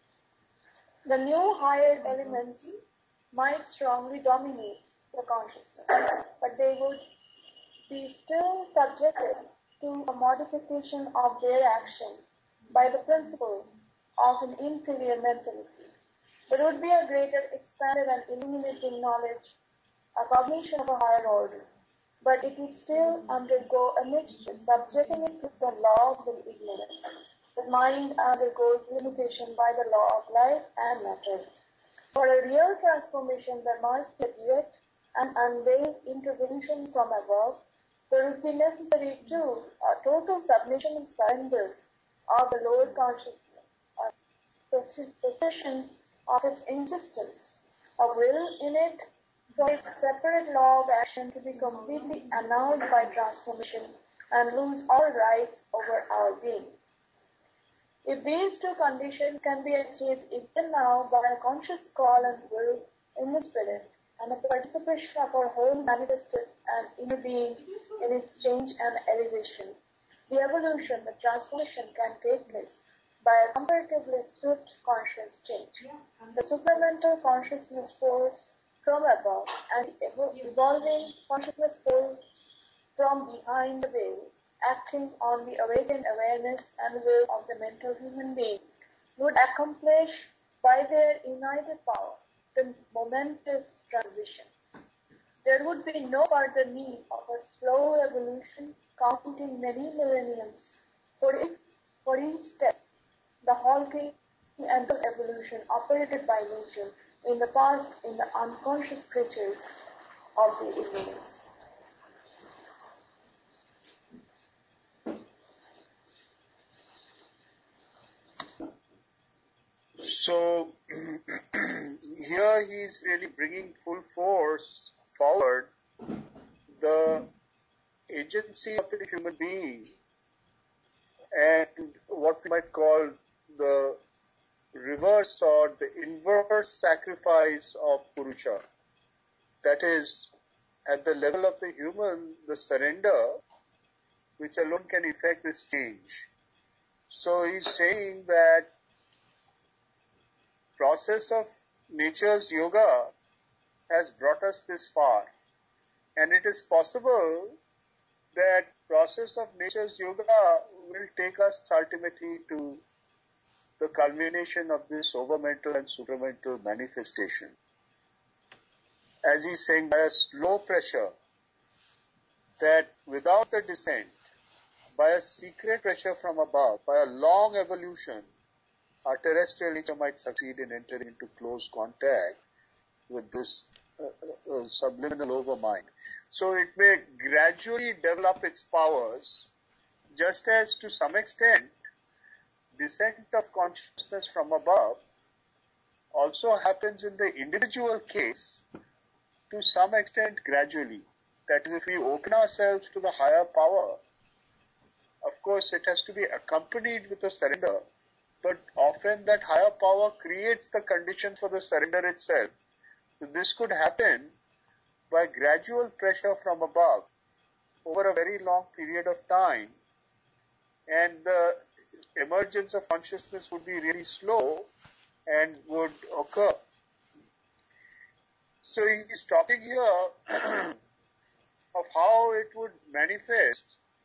[SPEAKER 4] The new higher elements might strongly dominate the consciousness, but they would be still subjected to a modification of their action by the principle of an inferior mentality. There would be a greater expanded and illuminating knowledge, a cognition of a higher order, but it would still undergo a mixture, subjecting it to the law of the ignorance, as mind undergoes limitation by the law of life and matter. For a real transformation, there must be a direct and unveiled intervention from above. There would be necessary too a total submission and surrender of the lower consciousness, a cessation of its insistence, a will in it for its separate law of action to be completely annulled by transformation and lose all rights over our being. If these two conditions can be achieved even now by a conscious call and will in the spirit, and the participation of our whole manifested and inner being in its change and elevation, the evolution, the transformation can take place by a comparatively swift conscious change. The supramental consciousness force from above and the evolving consciousness force from behind the veil, acting on the awakened awareness and will of the mental human being, would accomplish by their united power the momentous transition. There would be no further need of a slow evolution counting many millenniums for each, for each step, the halting and the evolution operated by nature in the past in the unconscious creatures of the ignorance.
[SPEAKER 1] So here he is really bringing full force forward the agency of the human being and what we might call the reverse or the inverse sacrifice of Purusha. That is, at the level of the human, the surrender which alone can effect this change. So he's saying that process of nature's yoga has brought us this far. And it is possible that process of nature's yoga will take us ultimately to the culmination of this overmental and supramental manifestation. As he's saying, by a slow pressure, that without the descent, by a secret pressure from above, by a long evolution, our terrestrial nature might succeed in entering into close contact with this uh, uh, subliminal overmind. So it may gradually develop its powers, just as to some extent, descent of consciousness from above also happens in the individual case to some extent gradually. That is, if we open ourselves to the higher power, of course it has to be accompanied with a surrender, but often that higher power creates the condition for the surrender itself. So this could happen by gradual pressure from above over a very long period of time, and the emergence of consciousness would be really slow and would occur. So he is talking here of how it would manifest.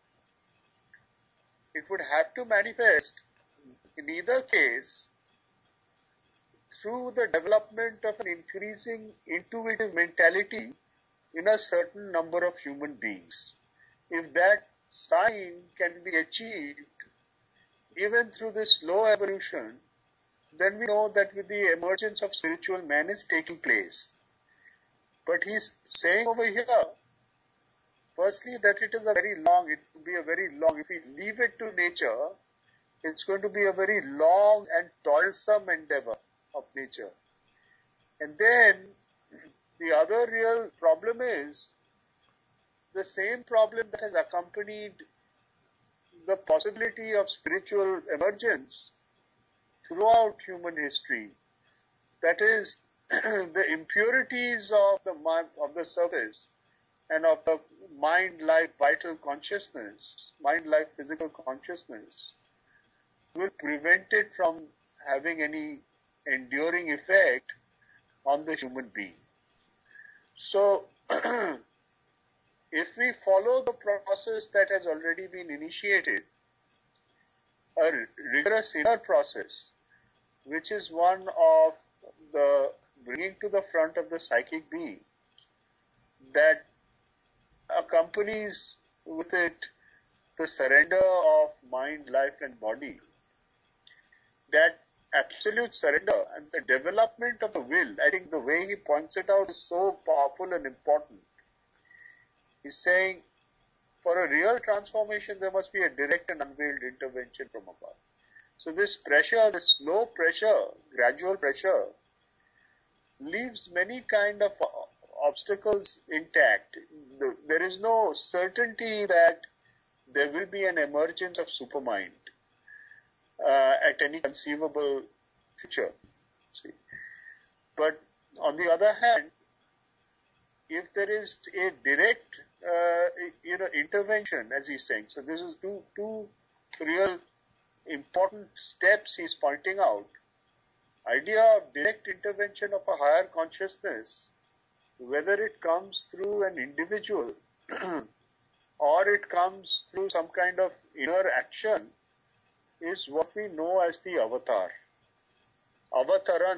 [SPEAKER 1] It would have to manifest in either case through the development of an increasing intuitive mentality in a certain number of human beings. If that sign can be achieved even through this slow evolution, then we know that with the emergence of spiritual man is taking place. But he's saying over here, firstly, that it is a very long, it will be a very long, if we leave it to nature, it's going to be a very long and toilsome endeavor of nature. And then, the other real problem is the same problem that has accompanied the possibility of spiritual emergence throughout human history. That is, the impurities of the mind, of the surface and of the mind, life, vital consciousness, mind, life, physical consciousness will prevent it from having any enduring effect on the human being. So, if we follow the process that has already been initiated, a rigorous inner process, which is one of the bringing to the front of the psychic being, that accompanies with it the surrender of mind, life and body, that absolute surrender and the development of the will, I think the way he points it out is so powerful and important. He's saying, for a real transformation, there must be a direct and unveiled intervention from above. So this pressure, this slow pressure, gradual pressure, leaves many kind of obstacles intact. There is no certainty that there will be an emergence of supermind uh, at any conceivable future. See. But on the other hand, if there is a direct, uh, you know, intervention, as he's saying, so this is two, two real important steps he's pointing out. Idea of direct intervention of a higher consciousness, whether it comes through an individual or it comes through some kind of inner action, is what we know as the avatar. Avataran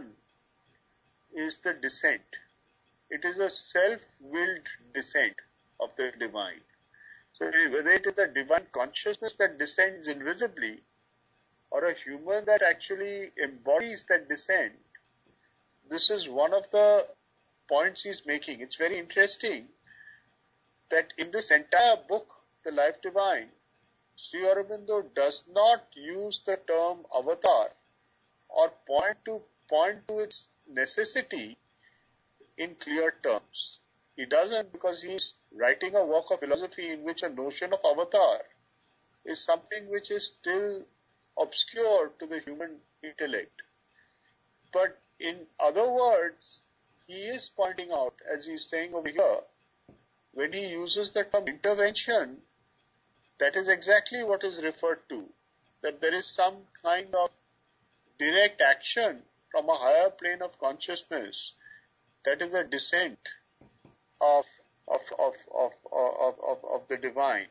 [SPEAKER 1] is the descent. It is a self-willed descent of the divine. So whether it is the divine consciousness that descends invisibly, or a human that actually embodies that descent, this is one of the points he's making. It's very interesting that in this entire book, The Life Divine, Sri Aurobindo does not use the term avatar or point to point to its necessity in clear terms. He doesn't, because he's writing a work of philosophy in which a notion of avatar is something which is still obscure to the human intellect. But in other words, he is pointing out, as he's saying over here, when he uses the term intervention, that is exactly what is referred to, that there is some kind of direct action from a higher plane of consciousness, that is a descent of of of of of, of, of the divine.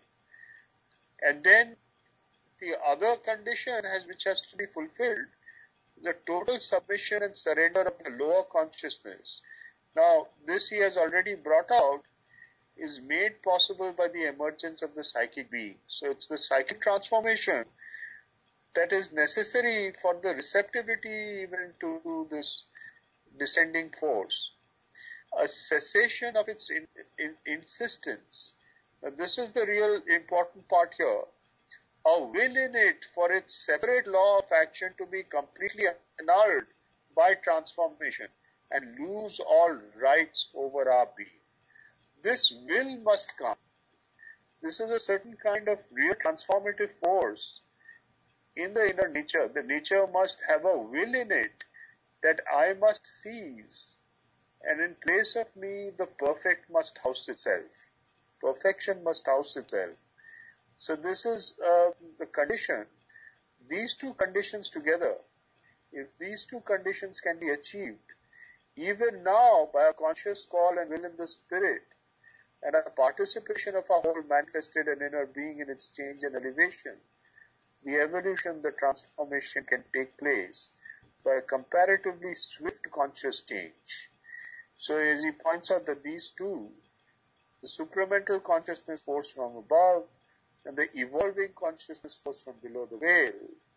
[SPEAKER 1] And then the other condition has which has to be fulfilled, the total submission and surrender of the lower consciousness. Now, this he has already brought out, is made possible by the emergence of the psychic being. So it's the psychic transformation that is necessary for the receptivity even to this descending force. A cessation of its in, in, insistence. Now, this is the real important part here. A will in it for its separate law of action to be completely annulled by transformation and lose all rights over our being. This will must come. This is a certain kind of real transformative force in the inner nature. The nature must have a will in it that I must seize, and in place of me the perfect must house itself. Perfection must house itself. So this is uh, the condition. These two conditions together, if these two conditions can be achieved, even now by a conscious call and will in the spirit, and a participation of our whole manifested and inner being in its change and elevation, the evolution, the transformation can take place by a comparatively swift conscious change. So as he points out that these two, the supramental consciousness force from above and the evolving consciousness force from below the veil,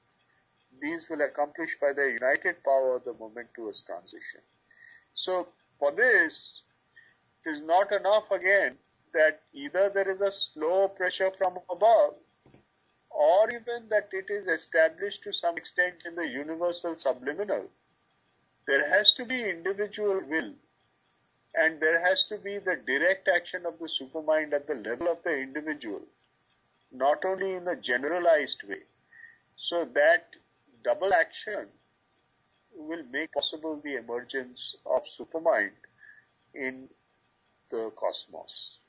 [SPEAKER 1] these will accomplish by their united power the momentous transition. So for this, it is not enough again that either there is a slow pressure from above, or even that it is established to some extent in the universal subliminal. There has to be individual will, and there has to be the direct action of the supermind at the level of the individual, not only in a generalized way. So that double action will make possible the emergence of supermind in the cosmos.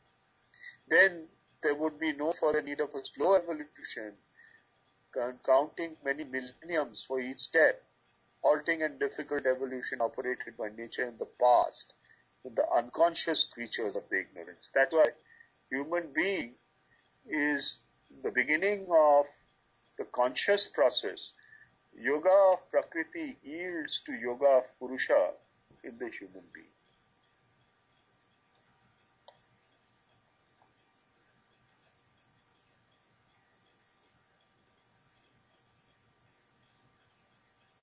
[SPEAKER 1] Then there would be no further need of a slow evolution, counting many millenniums for each step, halting and difficult evolution operated by nature in the past, with the unconscious creatures of the ignorance. That's why human being is the beginning of the conscious process. Yoga of Prakriti yields to Yoga of Purusha in the human being.